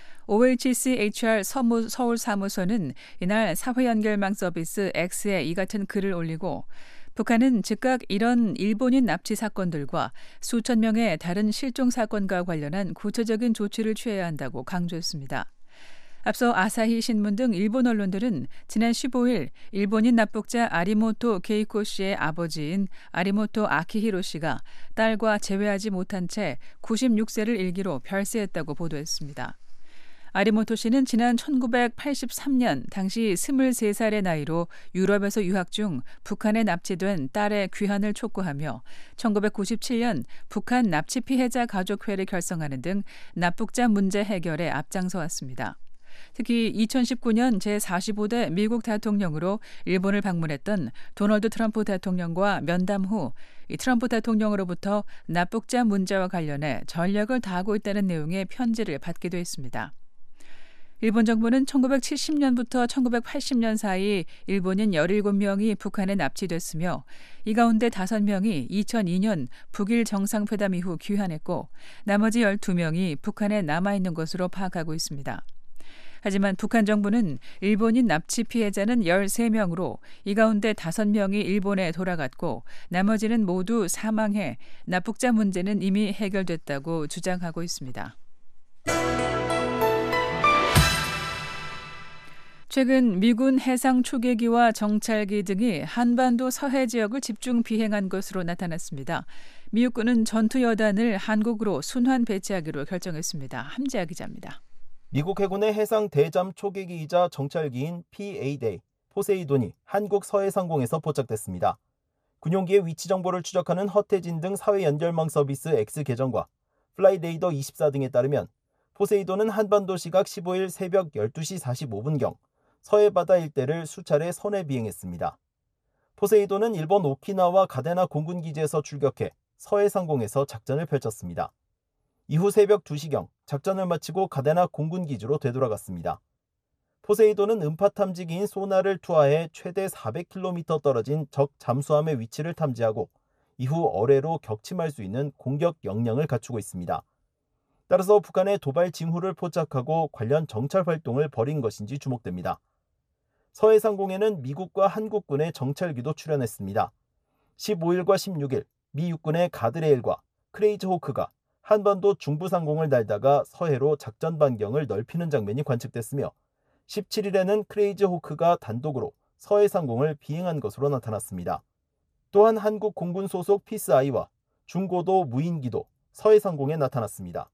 오에이치씨에이치알 서울 사무소는 이날 사회연결망 서비스 X에 이 같은 글을 올리고 북한은 즉각 이런 일본인 납치 사건들과 수천 명의 다른 실종 사건과 관련한 구체적인 조치를 취해야 한다고 강조했습니다. 앞서 아사히 신문 등 일본 언론들은 지난 십오일 일본인 납북자 아리모토 게이코 씨의 아버지인 아리모토 아키히로 씨가 딸과 재회하지 못한 채 구십육 세를 일기로 별세했다고 보도했습니다. 아리모토 씨는 지난 천구백팔십삼 년 당시 스물세 살의 나이로 유럽에서 유학 중 북한에 납치된 딸의 귀환을 촉구하며 천구백구십칠 년 북한 납치 피해자 가족회를 결성하는 등 납북자 문제 해결에 앞장서 왔습니다. 특히 이천십구 년 제사십오 대 미국 대통령으로 일본을 방문했던 도널드 트럼프 대통령과 면담 후 이 트럼프 대통령으로부터 납북자 문제와 관련해 전략을 다하고 있다는 내용의 편지를 받기도 했습니다. 일본 정부는 천구백칠십 년부터 천구백팔십 년 사이 일본인 열일곱 명이 북한에 납치됐으며 이 가운데 다섯 명이 이천이 년 북일 정상회담 이후 귀환했고 나머지 열두 명이 북한에 남아있는 것으로 파악하고 있습니다. 하지만 북한 정부는 일본인 납치 피해자는 열세 명으로 이 가운데 다섯 명이 일본에 돌아갔고 나머지는 모두 사망해 납북자 문제는 이미 해결됐다고 주장하고 있습니다. 최근 미군 해상 초계기와 정찰기 등이 한반도 서해 지역을 집중 비행한 것으로 나타났습니다. 미 육군은 전투 여단을 한국으로 순환 배치하기로 결정했습니다. 함지아 기자입니다. 미국 해군의 해상 대잠 초계기이자 정찰기인 피에이데이 포세이돈이 한국 서해 상공에서 포착됐습니다. 군용기의 위치 정보를 추적하는 허태진 등 사회 연결망 서비스 X 계정과 플라이레이더 이십사 등에 따르면 포세이돈은 한반도 시각 십오 일 새벽 열두 시 사십오 분경 서해 바다 일대를 수차례 선회 비행했습니다. 포세이돈은 일본 오키나와 가데나 공군기지에서 출격해 서해 상공에서 작전을 펼쳤습니다. 이후 새벽 두 시경 작전을 마치고 가데나 공군기지로 되돌아갔습니다. 포세이돈은 음파 탐지기인 소나를 투하해 최대 사백 킬로미터 떨어진 적 잠수함의 위치를 탐지하고 이후 어뢰로 격침할 수 있는 공격 역량을 갖추고 있습니다. 따라서 북한의 도발 징후를 포착하고 관련 정찰 활동을 벌인 것인지 주목됩니다. 서해 상공에는 미국과 한국군의 정찰기도 출현했습니다. 십오 일과 십육 일 미 육군의 가드레일과 크레이즈 호크가 한반도 중부 상공을 날다가 서해로 작전 반경을 넓히는 장면이 관측됐으며 십칠 일에는 크레이즈 호크가 단독으로 서해 상공을 비행한 것으로 나타났습니다. 또한 한국 공군 소속 피스아이와 중고도 무인기도 서해 상공에 나타났습니다.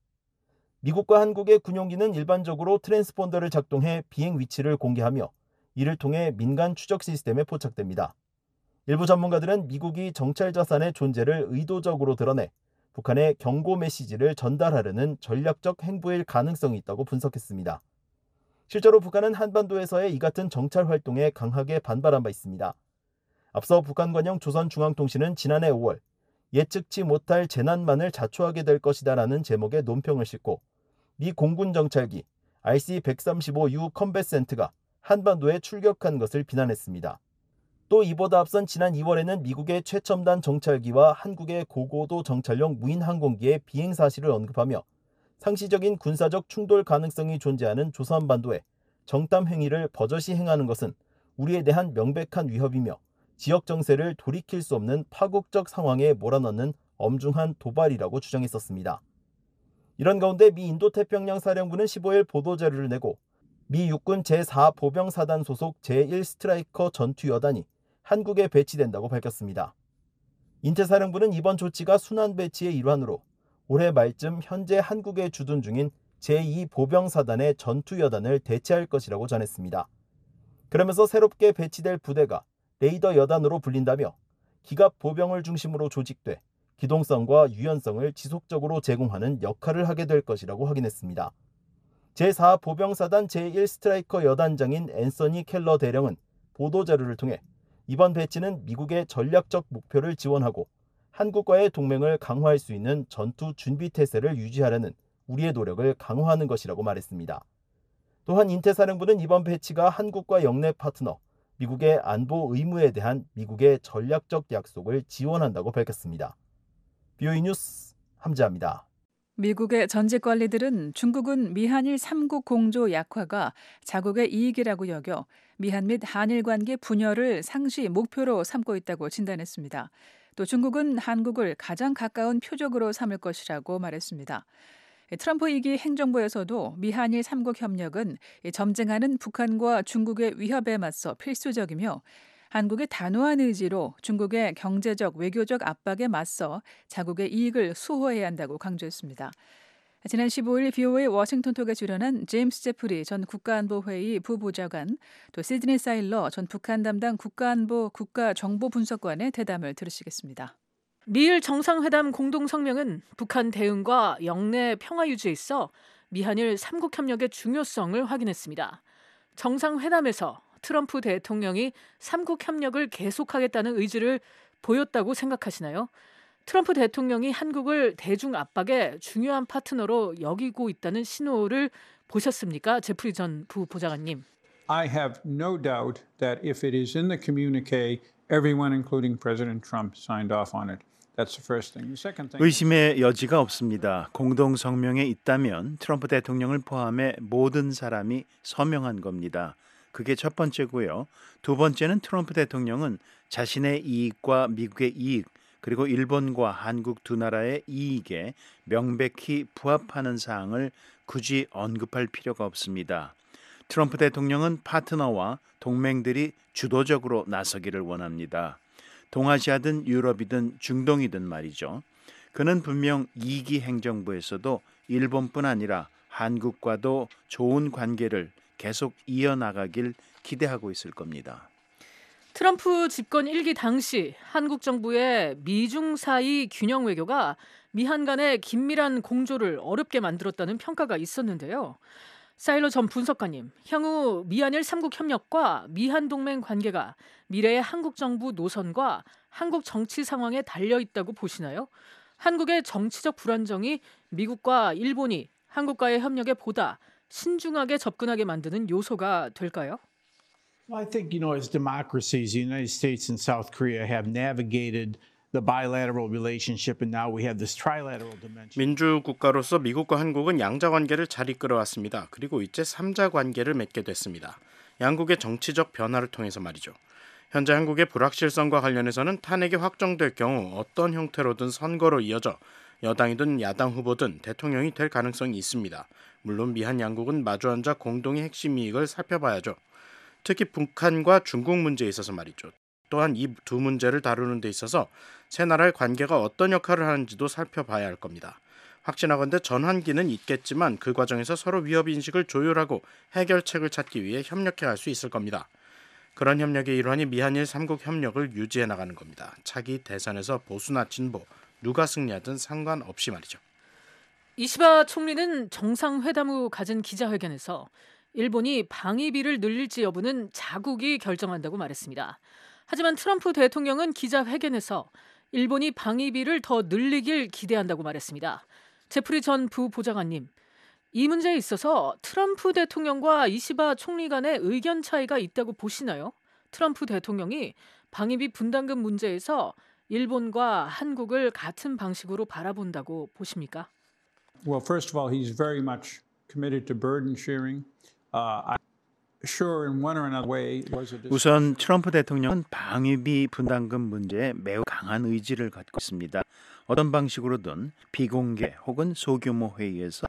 미국과 한국의 군용기는 일반적으로 트랜스폰더를 작동해 비행 위치를 공개하며 이를 통해 민간 추적 시스템에 포착됩니다. 일부 전문가들은 미국이 정찰 자산의 존재를 의도적으로 드러내 북한에 경고 메시지를 전달하려는 전략적 행보일 가능성이 있다고 분석했습니다. 실제로 북한은 한반도에서의 이 같은 정찰 활동에 강하게 반발한 바 있습니다. 앞서 북한 관영 조선중앙통신은 지난해 오월 예측치 못할 재난만을 자초하게 될 것이다라는 제목의 논평을 싣고 미 공군 정찰기 알씨 백삼십오 유 컴뱃센트가 한반도에 출격한 것을 비난했습니다. 또 이보다 앞선 지난 이월에는 미국의 최첨단 정찰기와 한국의 고고도 정찰용 무인 항공기의 비행 사실을 언급하며 상시적인 군사적 충돌 가능성이 존재하는 조선반도에 정탐 행위를 버젓이 행하는 것은 우리에 대한 명백한 위협이며 지역 정세를 돌이킬 수 없는 파국적 상황에 몰아넣는 엄중한 도발이라고 주장했었습니다. 이런 가운데 미 인도태평양 사령부는 십오 일 보도자료를 내고 미 육군 제사 보병사단 소속 제일 스트라이커 전투여단이 한국에 배치된다고 밝혔습니다. 인태사령부는 이번 조치가 순환 배치의 일환으로 올해 말쯤 현재 한국에 주둔 중인 제이 보병사단의 전투여단을 대체할 것이라고 전했습니다. 그러면서 새롭게 배치될 부대가 레이더 여단으로 불린다며 기갑 보병을 중심으로 조직돼 기동성과 유연성을 지속적으로 제공하는 역할을 하게 될 것이라고 확인했습니다. 제사 보병사단 제일 스트라이커 여단장인 앤서니 켈러 대령은 보도자료를 통해 이번 배치는 미국의 전략적 목표를 지원하고 한국과의 동맹을 강화할 수 있는 전투 준비 태세를 유지하려는 우리의 노력을 강화하는 것이라고 말했습니다. 또한 인태사령부는 이번 배치가 한국과 영내 파트너, 미국의 안보 의무에 대한 미국의 전략적 약속을 지원한다고 밝혔습니다. 비오이 뉴스 함지아입니다. 미국의 전직 관리들은 중국은 미한일 삼국 공조 약화가 자국의 이익이라고 여겨 미한 및 한일 관계 분열을 상시 목표로 삼고 있다고 진단했습니다. 또 중국은 한국을 가장 가까운 표적으로 삼을 것이라고 말했습니다. 트럼프 이 기 행정부에서도 미한일 삼국 협력은 점증하는 북한과 중국의 위협에 맞서 필수적이며 한국의 단호한 의지로 중국의 경제적, 외교적 압박에 맞서 자국의 이익을 수호해야 한다고 강조했습니다. 지난 십오 일 비오에이 워싱턴톡에 출연한 제임스 제프리 전 국가안보회의 부보좌관, 또 시드니 사일러 전 북한 담당 국가안보 국가정보분석관의 대담을 들으시겠습니다. 미일 정상회담 공동성명은 북한 대응과 영내 평화 유지에 있어 미한일 삼국 협력의 중요성을 확인했습니다. 정상회담에서 트럼프 대통령이 삼국 협력을 계속하겠다는 의지를 보였다고 생각하시나요? 트럼프 대통령이 한국을 대중 압박의 중요한 파트너로 여기고 있다는 신호를 보셨습니까? 제프리 전 부보좌관님. I have no doubt that if it is in the communique, everyone, including President Trump, signed off on it. That's the first thing. The second thing. 의심의 여지가 없습니다. 공동 성명에 있다면 트럼프 대통령을 포함해 모든 사람이 서명한 겁니다. 그게 첫 번째고요. 두 번째는 트럼프 대통령은 자신의 이익과 미국의 이익, 그리고 일본과 한국 두 나라의 이익에 명백히 부합하는 사항을 굳이 언급할 필요가 없습니다. 트럼프 대통령은 파트너와 동맹들이 주도적으로 나서기를 원합니다. 동아시아든 유럽이든 중동이든 말이죠. 그는 분명 이 기 행정부에서도 일본뿐 아니라 한국과도 좋은 관계를 계속 이어나가길 기대하고 있을 겁니다. 트럼프 집권 일 기 당시 한국 정부의 미중 사이 균형 외교가 미한 간의 긴밀한 공조를 어렵게 만들었다는 평가가 있었는데요. 사일러 전 분석가님, 향후 미한일 삼국 협력과 미한 동맹 관계가 미래의 한국 정부 노선과 한국 정치 상황에 달려 있다고 보시나요? 한국의 정치적 불안정이 미국과 일본이 한국과의 협력에 보다 신중하게 접근하게 만드는 요소가 될까요? Well, I think, you know, as democracies, the United States and South Korea have navigated the bilateral relationship, and now we have this trilateral dimension. 민주 국가로서 미국과 한국은 양자 관계를 잘 이끌어왔습니다. 그리고 이제 삼자 관계를 맺게 됐습니다. 양국의 정치적 변화를 통해서 말이죠. 현재 한국의 불확실성과 관련해서는 탄핵이 확정될 경우 어떤 형태로든 선거로 이어져 여당이든 야당 후보든 대통령이 될 가능성이 있습니다. 물론 미한 양국은 마주 앉아 공동의 핵심 이익을 살펴봐야죠. 특히 북한과 중국 문제에 있어서 말이죠. 또한 이 두 문제를 다루는 데 있어서 세 나라의 관계가 어떤 역할을 하는지도 살펴봐야 할 겁니다. 확신하건대 전환기는 있겠지만 그 과정에서 서로 위협인식을 조율하고 해결책을 찾기 위해 협력해야 할 수 있을 겁니다. 그런 협력의 일환이 미한일 삼국 협력을 유지해 나가는 겁니다. 차기 대선에서 보수나 진보 누가 승리하든 상관없이 말이죠. 이시바 총리는 정상회담 후 가진 기자회견에서 일본이 방위비를 늘릴지 여부는 자국이 결정한다고 말했습니다. 하지만 트럼프 대통령은 기자회견에서 일본이 방위비를 더 늘리길 기대한다고 말했습니다. 제프리 전 부보좌관님, 이 문제에 있어서 트럼프 대통령과 이시바 총리 간의 의견 차이가 있다고 보시나요? 트럼프 대통령이 방위비 분담금 문제에서 일본과 한국을 같은 방식으로 바라본다고 보십니까? Well, first of all, he's very much committed to burden sharing. Uh, I... 우선 트럼프 대통령은 방위비 분담금 문제에 매우 강한 의지를 갖고 있습니다. 어떤 방식으로든 비공개 혹은 소규모 회의에서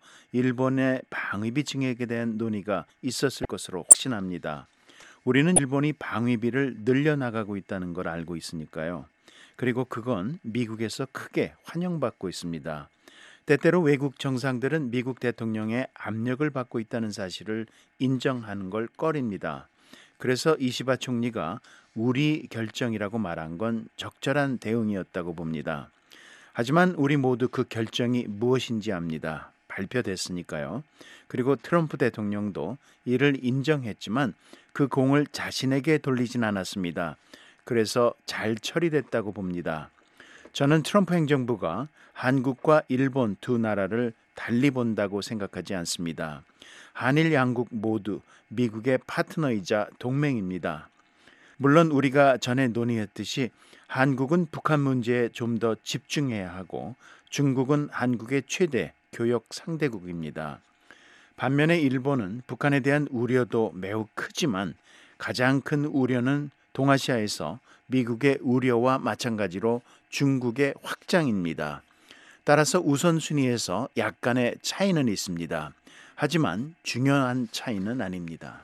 일본의 방위비 증액에 대한 논의가 있었을 것으로 확신합니다. 우리는 일본이 방위비를 늘려나가고 있다는 걸 알고 있으니까요. 그리고 그건 미국에서 크게 환영받고 있습니다. 때때로 외국 정상들은 미국 대통령의 압력을 받고 있다는 사실을 인정하는 걸 꺼립니다. 그래서 이시바 총리가 우리 결정이라고 말한 건 적절한 대응이었다고 봅니다. 하지만 우리 모두 그 결정이 무엇인지 압니다. 발표됐으니까요. 그리고 트럼프 대통령도 이를 인정했지만 그 공을 자신에게 돌리진 않았습니다. 그래서 잘 처리됐다고 봅니다. 저는 트럼프 행정부가 한국과 일본 두 나라를 달리 본다고 생각하지 않습니다. 한일 양국 모두 미국의 파트너이자 동맹입니다. 물론 우리가 전에 논의했듯이 한국은 북한 문제에 좀 더 집중해야 하고 중국은 한국의 최대 교역 상대국입니다. 반면에 일본은 북한에 대한 우려도 매우 크지만 가장 큰 우려는 동아시아에서 미국의 우려와 마찬가지로 중국의 확장입니다. 따라서 우선순위에서 약간의 차이는 있습니다. 하지만 중요한 차이는 아닙니다.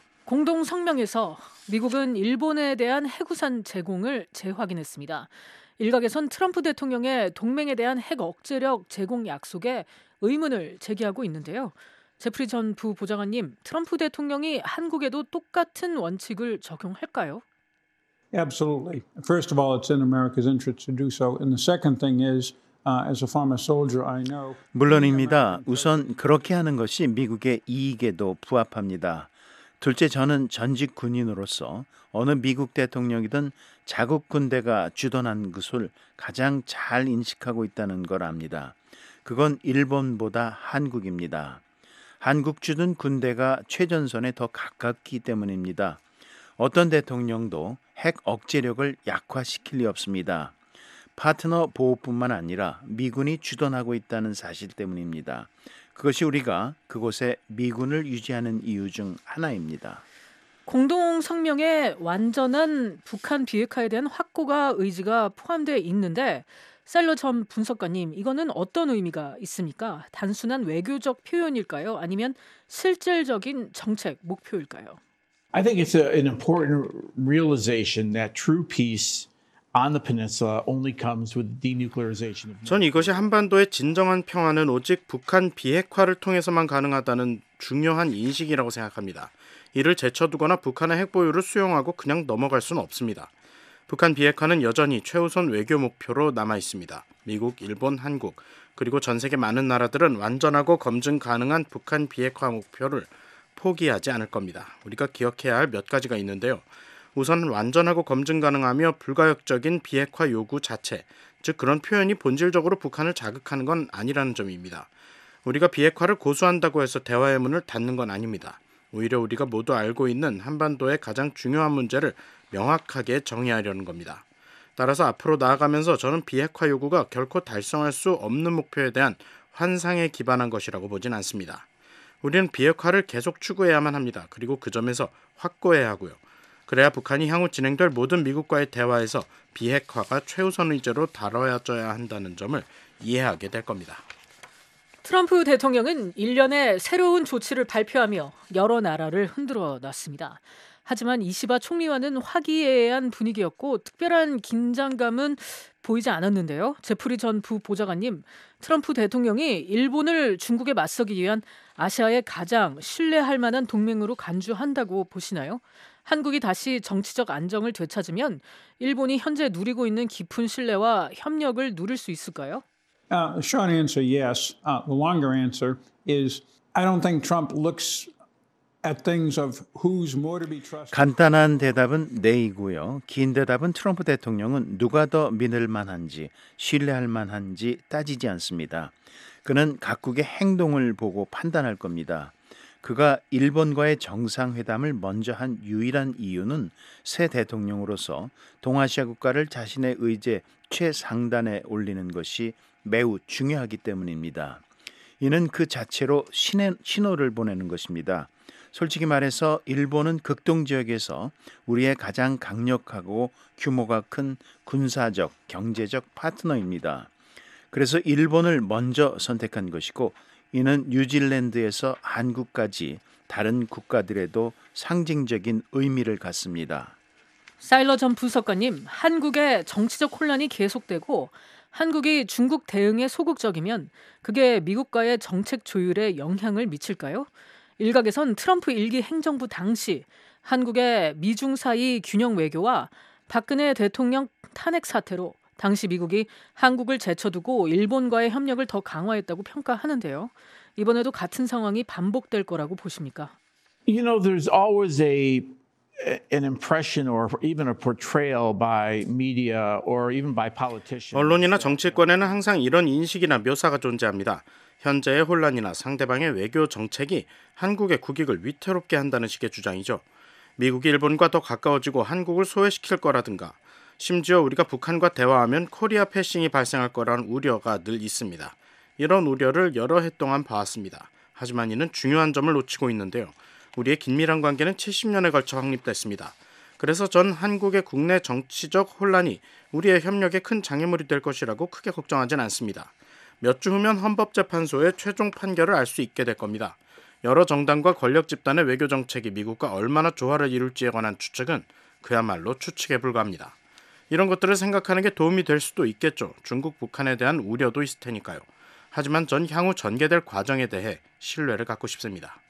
공동 성명에서 미국은 일본에 대한 해구산 제공을 재확인했습니다. 일각에선 트럼프 대통령의 동맹에 대한 핵 억제력 제공 약속에 의문을 제기하고 있는데요. 제프리 전 부보좌관님, 트럼프 대통령이 한국에도 똑같은 원칙을 적용할까요? Absolutely. First of all, it's in America's interest to do so. And the second thing is, uh, as a former soldier, I know. 물론입니다. 우선 그렇게 하는 것이 미국의 이익에도 부합합니다. 둘째, 저는 전직 군인으로서 어느 미국 대통령이든 자국 군대가 주둔한 것을 가장 잘 인식하고 있다는 걸 압니다. 그건 일본보다 한국입니다. 한국 주둔 군대가 최전선에 더 가깝기 때문입니다. 어떤 대통령도 핵 억제력을 약화시킬 리 없습니다. 파트너 보호뿐만 아니라 미군이 주둔하고 있다는 사실 때문입니다. 그것이 우리가 그곳에 미군을 유지하는 이유 중 하나입니다. 공동 성명에 완전한 북한 비핵화에 대한 확고가 의지가 포함되어 있는데 셀러 전 분석가님, 이거는 어떤 의미가 있습니까? 단순한 외교적 표현일까요? 아니면 실질적인 정책 목표일까요? I think it's a, an important realization that true peace on the peninsula only comes with denuclearization of. 전 이것이 한반도의 진정한 평화는 오직 북한 비핵화를 통해서만 가능하다는 중요한 인식이라고 생각합니다. 이를 제쳐두거나 북한의 핵보유를 수용하고 그냥 넘어갈 수는 없습니다. 북한 비핵화는 여전히 최우선 외교 목표로 남아 있습니다. 미국, 일본, 한국, 그리고 전 세계 많은 나라들은 완전하고 검증 가능한 북한 비핵화 목표를 포기하지 않을 겁니다. 우리가 기억해야 할 몇 가지가 있는데요. 우선 완전하고 검증 가능하며 불가역적인 비핵화 요구 자체, 즉 그런 표현이 본질적으로 북한을 자극하는 건 아니라는 점입니다. 우리가 비핵화를 고수한다고 해서 대화의 문을 닫는 건 아닙니다. 오히려 우리가 모두 알고 있는 한반도의 가장 중요한 문제를 명확하게 정의하려는 겁니다. 따라서 앞으로 나아가면서 저는 비핵화 요구가 결코 달성할 수 없는 목표에 대한 환상에 기반한 것이라고 보진 않습니다. 우리는 비핵화를 계속 추구해야만 합니다. 그리고 그 점에서 확고해야 하고요. 그래야 북한이 향후 진행될 모든 미국과의 대화에서 비핵화가 최우선 의제로 다뤄져야 한다는 점을 이해하게 될 겁니다. 트럼프 대통령은 일련의 새로운 조치를 발표하며 여러 나라를 흔들어 놨습니다. 하지만 이시바 총리와는 화기애애한 분위기였고 특별한 긴장감은 보이지 않았는데요. 제프리 전 부보좌관님, 트럼프 대통령이 일본을 중국에 맞서기 위한 아시아의 가장 신뢰할 만한 동맹으로 간주한다고 보시나요? 한국이 다시 정치적 안정을 되찾으면 일본이 현재 누리고 있는 깊은 신뢰와 협력을 누릴 수 있을까요? Uh, the short answer, yes. Uh, the longer answer is I don't think Trump looks at things of who's more to be trusted. 간단한 대답은 네이고요. 긴 대답은 트럼프 대통령은 누가 더 믿을 만한지, 신뢰할 만한지 따지지 않습니다. 그는 각국의 행동을 보고 판단할 겁니다. 그가 일본과의 정상회담을 먼저 한 유일한 이유는 새 대통령으로서 동아시아 국가를 자신의 의제 최상단에 올리는 것이 매우 중요하기 때문입니다. 이는 그 자체로 신의, 신호를 보내는 것입니다. 솔직히 말해서 일본은 극동지역에서 우리의 가장 강력하고 규모가 큰 군사적, 경제적 파트너입니다. 그래서 일본을 먼저 선택한 것이고 이는 뉴질랜드에서 한국까지 다른 국가들에도 상징적인 의미를 갖습니다. 사일러 전 분석가님, 한국의 정치적 혼란이 계속되고 한국이 중국 대응에 소극적이면 그게 미국과의 정책 조율에 영향을 미칠까요? 일각에선 트럼프 일기 행정부 당시 한국의 미중 사이 균형 외교와 박근혜 대통령 탄핵 사태로 당시 미국이 한국을 제쳐두고 일본과의 협력을 더 강화했다고 평가하는데요. 이번에도 같은 상황이 반복될 거라고 보십니까? You know, there's always a an impression or even a portrayal by media or even by politicians. 언론이나 정치권에는 항상 이런 인식이나 묘사가 존재합니다. 현재의 혼란이나 상대방의 외교 정책이 한국의 국익을 위태롭게 한다는 식의 주장이죠. 미국이 일본과 더 가까워지고 한국을 소외시킬 거라든가 심지어 우리가 북한과 대화하면 코리아 패싱이 발생할 거라는 우려가 늘 있습니다. 이런 우려를 여러 해 동안 봐왔습니다. 하지만 이는 중요한 점을 놓치고 있는데요. 우리의 긴밀한 관계는 칠십 년에 걸쳐 확립됐습니다. 그래서 전 한국의 국내 정치적 혼란이 우리의 협력에 큰 장애물이 될 것이라고 크게 걱정하진 않습니다. 몇 주 후면 헌법재판소의 최종 판결을 알 수 있게 될 겁니다. 여러 정당과 권력 집단의 외교 정책이 미국과 얼마나 조화를 이룰지에 관한 추측은 그야말로 추측에 불과합니다. 이런 것들을 생각하는 게 도움이 될 수도 있겠죠. 중국, 북한에 대한 우려도 있을 테니까요. 하지만 전 향후 전개될 과정에 대해 신뢰를 갖고 싶습니다.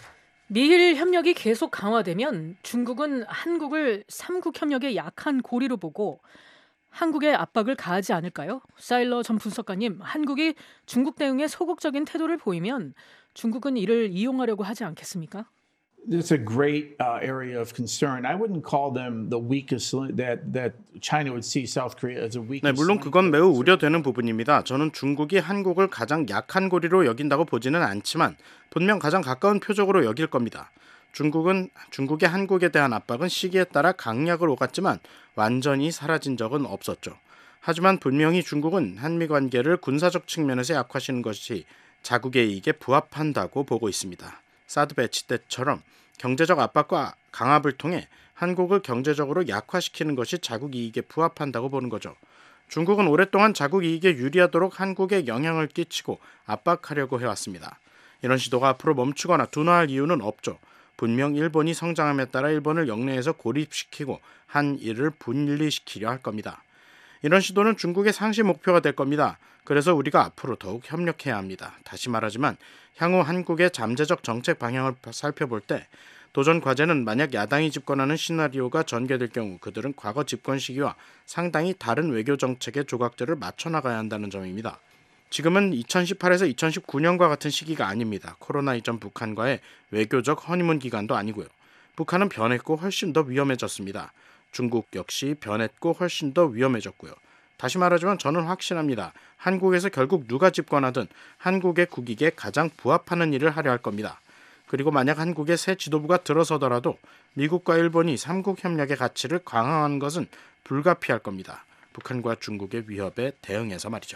미일 협력이 계속 강화되면 중국은 한국을 삼국 협력의 약한 고리로 보고 한국에 압박을 가하지 않을까요? 사일러 전 분석가님, 한국이 중국 대응에 소극적인 태도를 보이면 중국은 이를 이용하려고 하지 않겠습니까? It's a great uh, area of concern. I wouldn't call them the weakest link, that that China would see South Korea as a weakest. 네, 물론 그건 매우 우려되는 부분입니다. 저는 중국이 한국을 가장 약한 고리로 여긴다고 보지는 않지만 분명 가장 가까운 표적으로 여길 겁니다. 중국은 중국의 한국에 대한 압박은 시기에 따라 강약을 오갔지만 완전히 사라진 적은 없었죠. 하지만 분명히 중국은 한미 관계를 군사적 측면에서 약화시키는 것이 자국의 이익에 부합한다고 보고 있습니다. 사드 배치 때처럼 경제적 압박과 강압을 통해 한국을 경제적으로 약화시키는 것이 자국 이익에 부합한다고 보는 거죠. 중국은 오랫동안 자국 이익에 유리하도록 한국에 영향을 끼치고 압박하려고 해왔습니다. 이런 시도가 앞으로 멈추거나 둔화할 이유는 없죠. 분명 일본이 성장함에 따라 일본을 영내에서 고립시키고 한일을 분리시키려 할 겁니다. 이런 시도는 중국의 상시 목표가 될 겁니다. 그래서 우리가 앞으로 더욱 협력해야 합니다. 다시 말하지만 향후 한국의 잠재적 정책 방향을 살펴볼 때 도전 과제는 만약 야당이 집권하는 시나리오가 전개될 경우 그들은 과거 집권 시기와 상당히 다른 외교 정책의 조각들을 맞춰나가야 한다는 점입니다. 지금은 이천십팔에서 이천십구 년과 같은 시기가 아닙니다. 코로나 이전 북한과의 외교적 허니문 기간도 아니고요. 북한은 변했고 훨씬 더 위험해졌습니다. 중국 역시 변했고 훨씬 더 위험해졌고요. 다시 말하지만 저는 확신합니다. 한국에서 결국 누가 집권하든 한국의 국익에 가장 부합하는 일을 하려 할 겁니다. 그리고 만약 한국의 새 지도부가 들어서더라도 미국과 일본이 삼국 협력의 가치를 강화하는 것은 불가피할 겁니다. 북한과 중국의 위협에 대응해서 말이죠.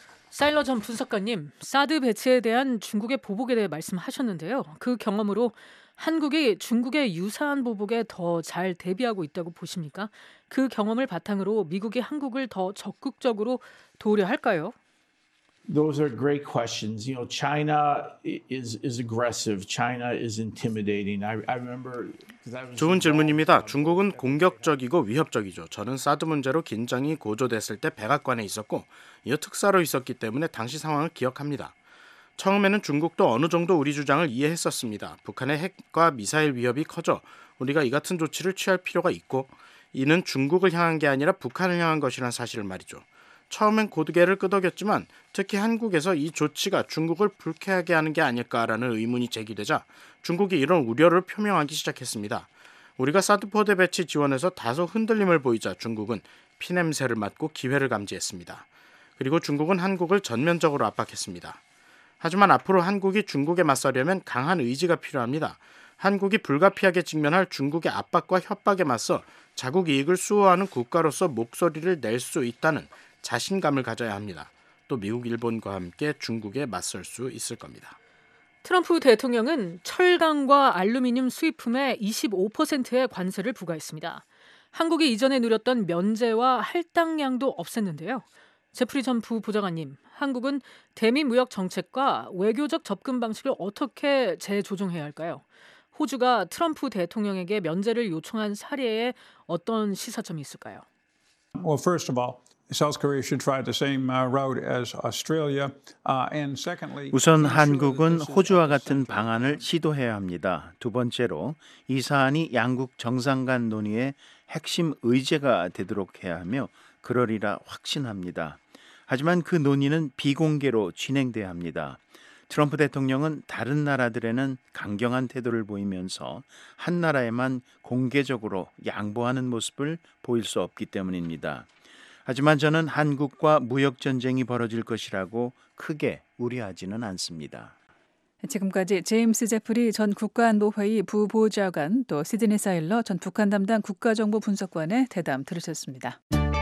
사일러 전 분석가님, 사드 배치에 대한 중국의 보복에 대해 말씀하셨는데요. 그 경험으로 한국이 중국의 유사한 보복에 더 잘 대비하고 있다고 보십니까? 그 경험을 바탕으로 미국이 한국을 더 적극적으로 도우려 할까요? Those are great questions. You know, China is is aggressive. China is intimidating. I, I remember. I was 좋은 질문입니다. 중국은 공격적이고 위협적이죠. 저는 사드 문제로 긴장이 고조됐을 때 백악관에 있었고 이어 특사로 있었기 때문에 당시 상황을 기억합니다. 처음에는 중국도 어느 정도 우리 주장을 이해했었습니다. 북한의 핵과 미사일 위협이 커져 우리가 이 같은 조치를 취할 필요가 있고 이는 중국을 향한 게 아니라 북한을 향한 것이라는 사실을 말이죠. 처음엔 고개를 끄덕였지만 특히 한국에서 이 조치가 중국을 불쾌하게 하는 게 아닐까라는 의문이 제기되자 중국이 이런 우려를 표명하기 시작했습니다. 우리가 사드 포대 배치 지원에서 다소 흔들림을 보이자 중국은 피냄새를 맡고 기회를 감지했습니다. 그리고 중국은 한국을 전면적으로 압박했습니다. 하지만 앞으로 한국이 중국에 맞서려면 강한 의지가 필요합니다. 한국이 불가피하게 직면할 중국의 압박과 협박에 맞서 자국 이익을 수호하는 국가로서 목소리를 낼 수 있다는 자신감을 가져야 합니다. 또 미국, 일본과 함께 중국에 맞설 수 있을 겁니다. 트럼프 대통령은 철강과 알루미늄 수입품에 이십오 퍼센트의 관세를 부과했습니다. 한국이 이전에 누렸던 면제와 할당량도 없앴는데요. 제프리 전 부보좌관님, 한국은 대미 무역 정책과 외교적 접근 방식을 어떻게 재조정해야 할까요? 호주가 트럼프 대통령에게 면제를 요청한 사례에 어떤 시사점이 있을까요? Well, first of all, South Korea should try the same route as Australia. Uh, and secondly, 우선 한국은 호주와 같은 방안을 시도해야 합니다. 두 번째로 이 사안이 양국 정상 간 논의의 핵심 의제가 되도록 해야 하며 그러리라 확신합니다. 하지만 그 논의는 비공개로 진행돼야 합니다. 트럼프 대통령은 다른 나라들에는 강경한 태도를 보이면서 한 나라에만 공개적으로 양보하는 모습을 보일 수 없기 때문입니다. 하지만 저는 한국과 무역 전쟁이 벌어질 것이라고 크게 우려하지는 않습니다. 지금까지 제임스 제프리 전 국가안보회의 부보좌관 또 시드니 사일러 전 북한 담당 국가정보분석관의 대담 들으셨습니다.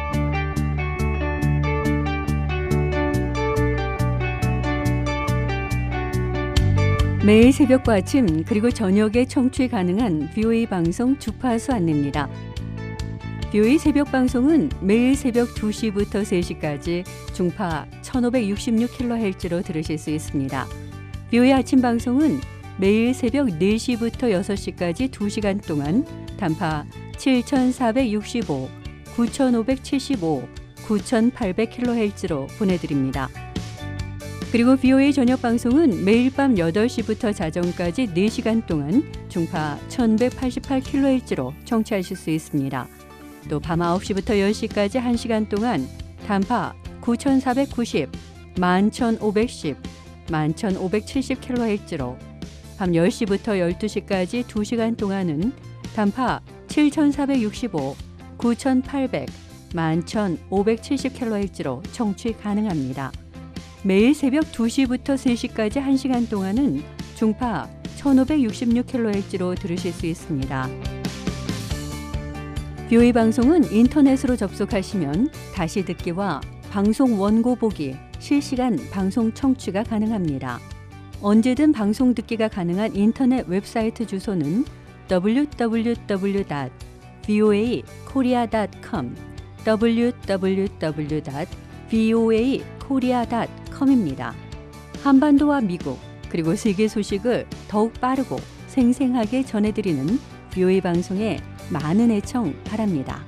매일 새벽과 아침 그리고 저녁에 청취 가능한 비오에이 방송 주파수 안내입니다. 비오에이 새벽 방송은 매일 새벽 두 시부터 세 시까지 중파 천오백육십육 킬로헤르츠로 들으실 수 있습니다. 비오에이 아침 방송은 매일 새벽 네 시부터 여섯 시까지 두 시간 동안 단파 칠천사백육십오, 구천오백칠십오, 구천팔백 킬로헤르츠로 보내드립니다. 그리고 비오에이 저녁 방송은 매일 밤 여덟 시부터 자정까지 네 시간 동안 중파 천백팔십팔 킬로헤르츠로 청취하실 수 있습니다. 또 밤 아홉 시부터 열 시까지 한 시간 동안 단파 구천사백구십, 만천오백십, 만천오백칠십 킬로헤르츠로 밤 열 시부터 열두 시까지 두 시간 동안은 단파 칠천사백육십오, 구천팔백, 만 천오백칠십 킬로헤르츠로 청취 가능합니다. 매일 새벽 두 시부터 세 시까지 한 시간 동안은 중파 천오백육십육 킬로헤르츠로 들으실 수 있습니다. 비오에이 방송은 인터넷으로 접속하시면 다시 듣기와 방송 원고 보기, 실시간 방송 청취가 가능합니다. 언제든 방송 듣기가 가능한 인터넷 웹사이트 주소는 더블유 더블유 더블유 닷 브이오에이 코리아 닷 컴, 더블유 더블유 더블유 닷 브이오에이 코리아 닷 컴입니다. 한반도와 미국 그리고 세계 소식을 더욱 빠르고 생생하게 전해드리는 비오에이 방송에 많은 애청 바랍니다.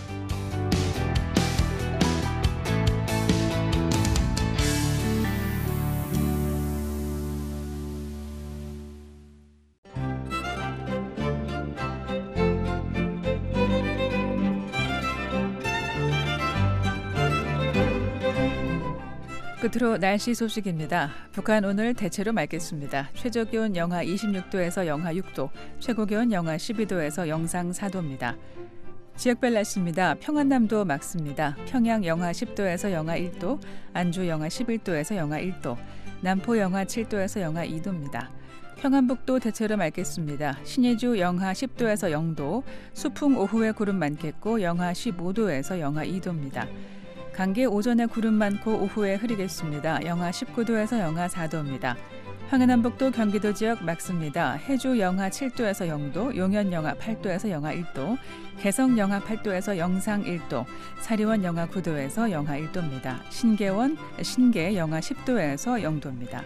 끝으로 날씨 소식입니다. 북한 오늘 대체로 맑겠습니다. 최저기온 영하 이십육 도에서 영하 육 도, 최고기온 영하 십이 도에서 영상 사 도입니다. 지역별 날씨입니다. 평안남도 맑습니다. 평양 영하 십 도에서 영하 일 도, 안주 영하 십일 도에서 영하 일 도, 남포 영하 칠 도에서 영하 이 도입니다. 평안북도 대체로 맑겠습니다. 신예주 영하 십 도에서 영 도, 수풍 오후에 구름 많겠고 영하 십오 도에서 영하 이 도입니다. 강계 오전에 구름 많고 오후에 흐리겠습니다. 영하 십구 도에서 영하 사 도입니다. 황해남북도 경기도 지역 맑습니다. 해주 영하 칠 도에서 영 도, 용현 영하 팔 도에서 영하 일 도, 개성 영하 팔 도에서 영상 일 도, 사리원 영하 구 도에서 영하 일 도입니다. 신계원, 신계 영하 십 도에서 영 도입니다.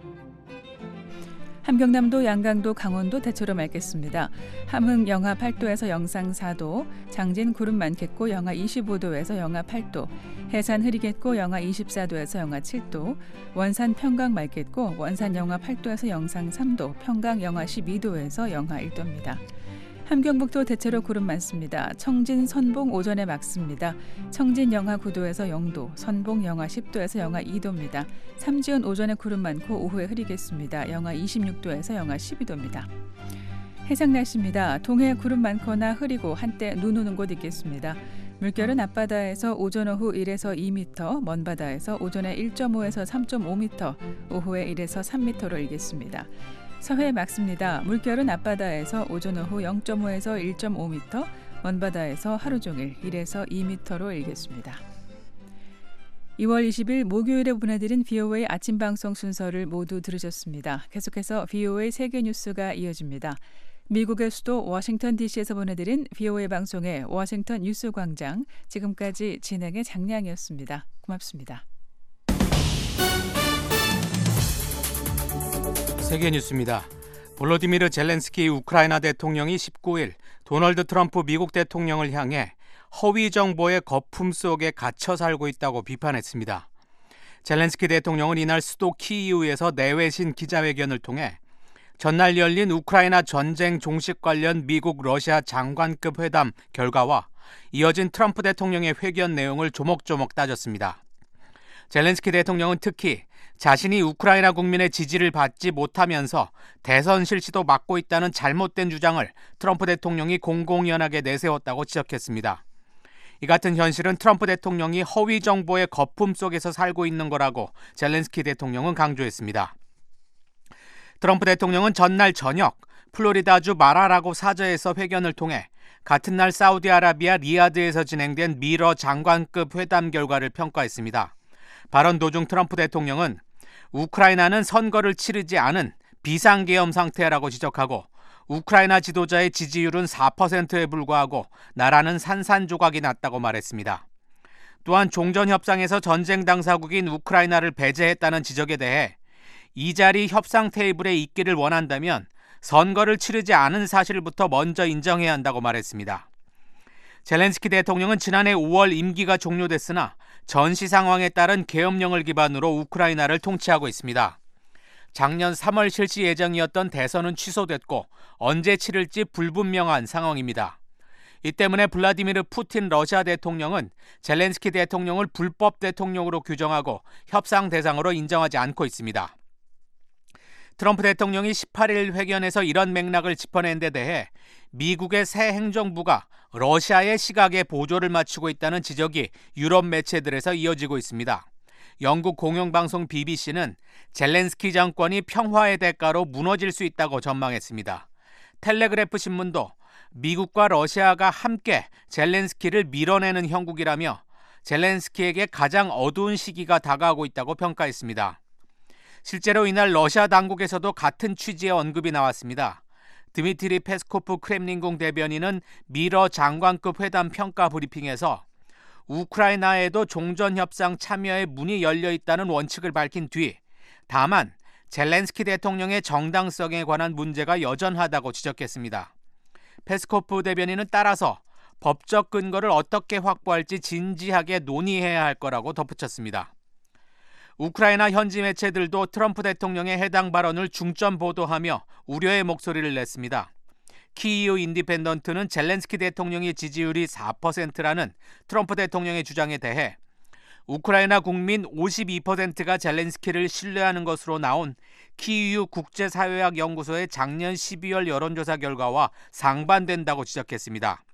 함경남도, 양강도, 강원도 대체로 맑겠습니다. 함흥 영하 팔 도에서 영상 사 도, 장진 구름 많겠고 영하 이십오 도에서 영하 팔 도, 해산 흐리겠고 영하 이십사 도에서 영하 칠 도, 원산 평강 맑겠고 원산 영하 팔 도에서 영상 삼 도, 평강 영하 십이 도에서 영하 일 도입니다. 함경북도 대체로 구름 많습니다. 청진, 선봉 오전에 맑습니다. 청진 영하 구 도에서 영 도, 선봉 영하 십 도에서 영하 이 도입니다. 삼지연 오전에 구름 많고 오후에 흐리겠습니다. 영하 이십육 도에서 영하 십이 도입니다. 해상 날씨입니다. 동해 구름 많거나 흐리고 한때 눈 오는 곳 있겠습니다. 물결은 앞바다에서 오전 오후 일에서 이 미터, 먼바다에서 오전에 일 점 오에서 삼 점 오 미터, 오후에 일에서 삼 미터로 일겠습니다. 서해 맑습니다. 물결은 앞바다에서 오전 오후 영 점 오에서 일 점 오 미터, 먼바다에서 하루 종일 일에서 이 미터로 일겠습니다. 이월 이십일 목요일에 보내드린 비오에이 아침 방송 순서를 모두 들으셨습니다. 계속해서 비오에이 세계 뉴스가 이어집니다. 미국의 수도 워싱턴 디씨에서 보내드린 비오에이 방송의 워싱턴 뉴스 광장, 지금까지 진행의 장량이었습니다. 고맙습니다. 세계 뉴스입니다. 볼로디미르 젤렌스키 우크라이나 대통령이 십구 일 도널드 트럼프 미국 대통령을 향해 허위 정보의 거품 속에 갇혀 살고 있다고 비판했습니다. 젤렌스키 대통령은 이날 수도 키이우에서 내외신 기자회견을 통해 전날 열린 우크라이나 전쟁 종식 관련 미국 러시아 장관급 회담 결과와 이어진 트럼프 대통령의 회견 내용을 조목조목 따졌습니다. 젤렌스키 대통령은 특히 자신이 우크라이나 국민의 지지를 받지 못하면서 대선 실시도 막고 있다는 잘못된 주장을 트럼프 대통령이 공공연하게 내세웠다고 지적했습니다. 이 같은 현실은 트럼프 대통령이 허위 정보의 거품 속에서 살고 있는 거라고 젤렌스키 대통령은 강조했습니다. 트럼프 대통령은 전날 저녁 플로리다주 마라라고 사저에서 회견을 통해 같은 날 사우디아라비아 리야드에서 진행된 미러 장관급 회담 결과를 평가했습니다. 발언 도중 트럼프 대통령은 우크라이나는 선거를 치르지 않은 비상계엄 상태라고 지적하고 우크라이나 지도자의 지지율은 사 퍼센트에 불과하고 나라는 산산조각이 났다고 말했습니다. 또한 종전협상에서 전쟁 당사국인 우크라이나를 배제했다는 지적에 대해 이 자리 협상 테이블에 있기를 원한다면 선거를 치르지 않은 사실부터 먼저 인정해야 한다고 말했습니다. 젤렌스키 대통령은 지난해 오월 임기가 종료됐으나 전시 상황에 따른 계엄령을 기반으로 우크라이나를 통치하고 있습니다. 작년 삼월 실시 예정이었던 대선은 취소됐고 언제 치를지 불분명한 상황입니다. 이 때문에 블라디미르 푸틴 러시아 대통령은 젤렌스키 대통령을 불법 대통령으로 규정하고 협상 대상으로 인정하지 않고 있습니다. 트럼프 대통령이 십팔 일 회견에서 이런 맥락을 짚어낸 데 대해 미국의 새 행정부가 러시아의 시각에 보조를 맞추고 있다는 지적이 유럽 매체들에서 이어지고 있습니다. 영국 공영방송 비비씨는 젤렌스키 정권이 평화의 대가로 무너질 수 있다고 전망했습니다. 텔레그래프 신문도 미국과 러시아가 함께 젤렌스키를 밀어내는 형국이라며 젤렌스키에게 가장 어두운 시기가 다가오고 있다고 평가했습니다. 실제로 이날 러시아 당국에서도 같은 취지의 언급이 나왔습니다. 드미트리 페스코프 크렘린궁 대변인은 미러 장관급 회담 평가 브리핑에서 우크라이나에도 종전협상 참여의 문이 열려 있다는 원칙을 밝힌 뒤 다만 젤렌스키 대통령의 정당성에 관한 문제가 여전하다고 지적했습니다. 페스코프 대변인은 따라서 법적 근거를 어떻게 확보할지 진지하게 논의해야 할 거라고 덧붙였습니다. 우크라이나 현지 매체들도 트럼프 대통령의 해당 발언을 중점 보도하며 우려의 목소리를 냈습니다. 키이우 인디펜던트는 젤렌스키 대통령의 지지율이 사 퍼센트라는 트럼프 대통령의 주장에 대해 우크라이나 국민 오십이 퍼센트가 젤렌스키를 신뢰하는 것으로 나온 키이우 국제사회학 연구소의 작년 십이월 여론조사 결과와 상반된다고 지적했습니다.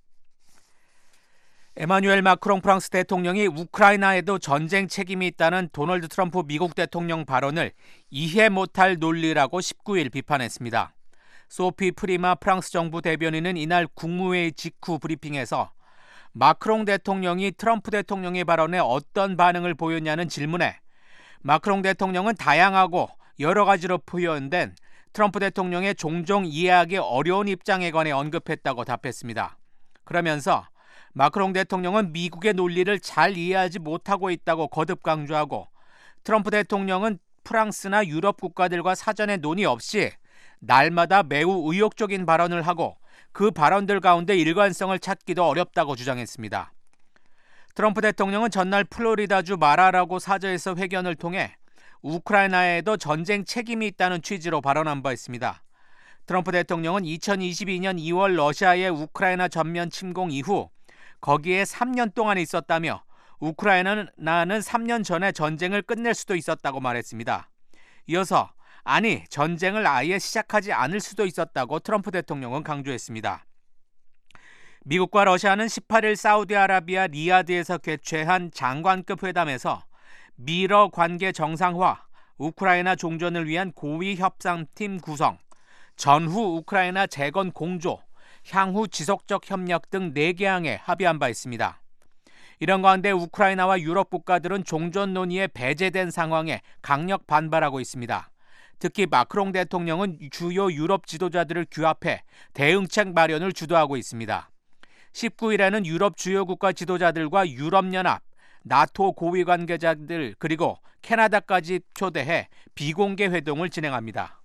에마뉴엘 마크롱 프랑스 대통령이 우크라이나에도 전쟁 책임이 있다는 도널드 트럼프 미국 대통령 발언을 이해 못할 논리라고 십구 일 비판했습니다. 소피 프리마 프랑스 정부 대변인은 이날 국무회의 직후 브리핑에서 마크롱 대통령이 트럼프 대통령의 발언에 어떤 반응을 보였냐는 질문에 마크롱 대통령은 다양하고 여러 가지로 표현된 트럼프 대통령의 종종 이해하기 어려운 입장에 관해 언급했다고 답했습니다. 그러면서 마크롱 대통령은 미국의 논리를 잘 이해하지 못하고 있다고 거듭 강조하고 트럼프 대통령은 프랑스나 유럽 국가들과 사전에 논의 없이 날마다 매우 의욕적인 발언을 하고 그 발언들 가운데 일관성을 찾기도 어렵다고 주장했습니다. 트럼프 대통령은 전날 플로리다주 마라라고 사저에서 회견을 통해 우크라이나에도 전쟁 책임이 있다는 취지로 발언한 바 있습니다. 트럼프 대통령은 이천이십이 년 이월 러시아의 우크라이나 전면 침공 이후 거기에 삼 년 동안 있었다며 우크라이나는 삼 년 전에 전쟁을 끝낼 수도 있었다고 말했습니다. 이어서 아니 전쟁을 아예 시작하지 않을 수도 있었다고 트럼프 대통령은 강조했습니다. 미국과 러시아는 십팔 일 사우디아라비아 리야드에서 개최한 장관급 회담에서 미러 관계 정상화, 우크라이나 종전을 위한 고위 협상팀 구성, 전후 우크라이나 재건 공조, 향후 지속적 협력 등 네 개 항에 합의한 바 있습니다. 이런 가운데 우크라이나와 유럽 국가들은 종전 논의에 배제된 상황에 강력 반발하고 있습니다. 특히 마크롱 대통령은 주요 유럽 지도자들을 규합해 대응책 마련을 주도하고 있습니다. 십구 일에는 유럽 주요 국가 지도자들과 유럽연합, 나토 고위 관계자들 그리고 캐나다까지 초대해 비공개 회동을 진행합니다.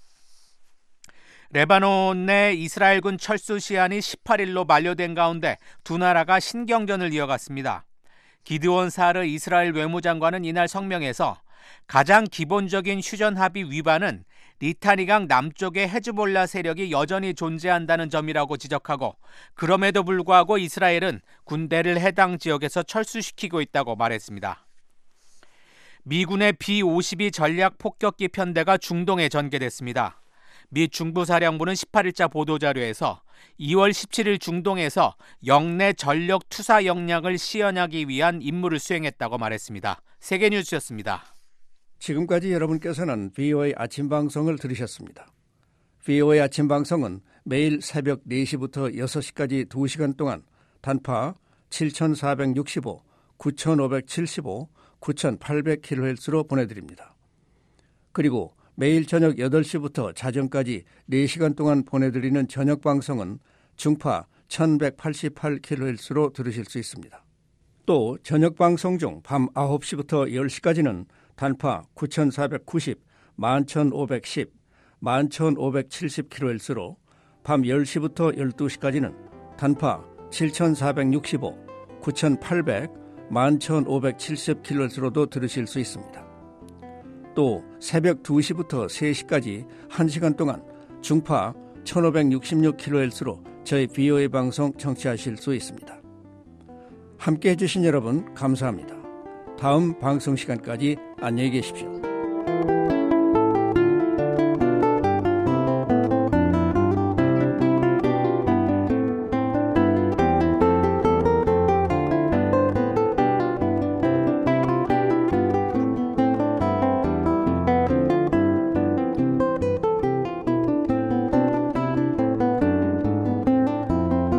레바논 내 이스라엘군 철수 시한이 십팔 일로 만료된 가운데 두 나라가 신경전을 이어갔습니다. 기드온 사르 이스라엘 외무장관은 이날 성명에서 가장 기본적인 휴전 합의 위반은 리타니강 남쪽의 헤즈볼라 세력이 여전히 존재한다는 점이라고 지적하고 그럼에도 불구하고 이스라엘은 군대를 해당 지역에서 철수시키고 있다고 말했습니다. 미군의 비 오십이 전략 폭격기 편대가 중동에 전개됐습니다. 미 중부사령부는 십팔 일자 보도자료에서 이월 십칠일 중동에서 영내 전력 투사 역량을 시연하기 위한 임무를 수행했다고 말했습니다. 세계뉴스였습니다. 지금까지 여러분께서는 브이오에이 아침 방송을 들으셨습니다. 브이오에이 아침 방송은 매일 새벽 네 시부터 여섯 시까지 두 시간 동안 단파 칠천사백육십오, 구천오백칠십오, 구천팔백 킬로헤르츠로 보내드립니다. 그리고 매일 저녁 여덟 시부터 자정까지 네 시간 동안 보내드리는 저녁 방송은 중파 천백팔십팔 킬로헤르츠로 들으실 수 있습니다. 또 저녁 방송 중 밤 아홉 시부터 열 시까지는 단파 구천사백구십, 만천오백십, 만천오백칠십 킬로헤르츠로 밤 열 시부터 열두 시까지는 단파 칠천사백육십오, 구천팔백, 만천오백칠십 킬로헤르츠로도 들으실 수 있습니다. 또 새벽 두 시부터 세 시까지 한 시간 동안 중파 천오백육십육 킬로헤르츠로 저희 브이오에이 방송 청취하실 수 있습니다. 함께해 주신 여러분 감사합니다. 다음 방송 시간까지 안녕히 계십시오.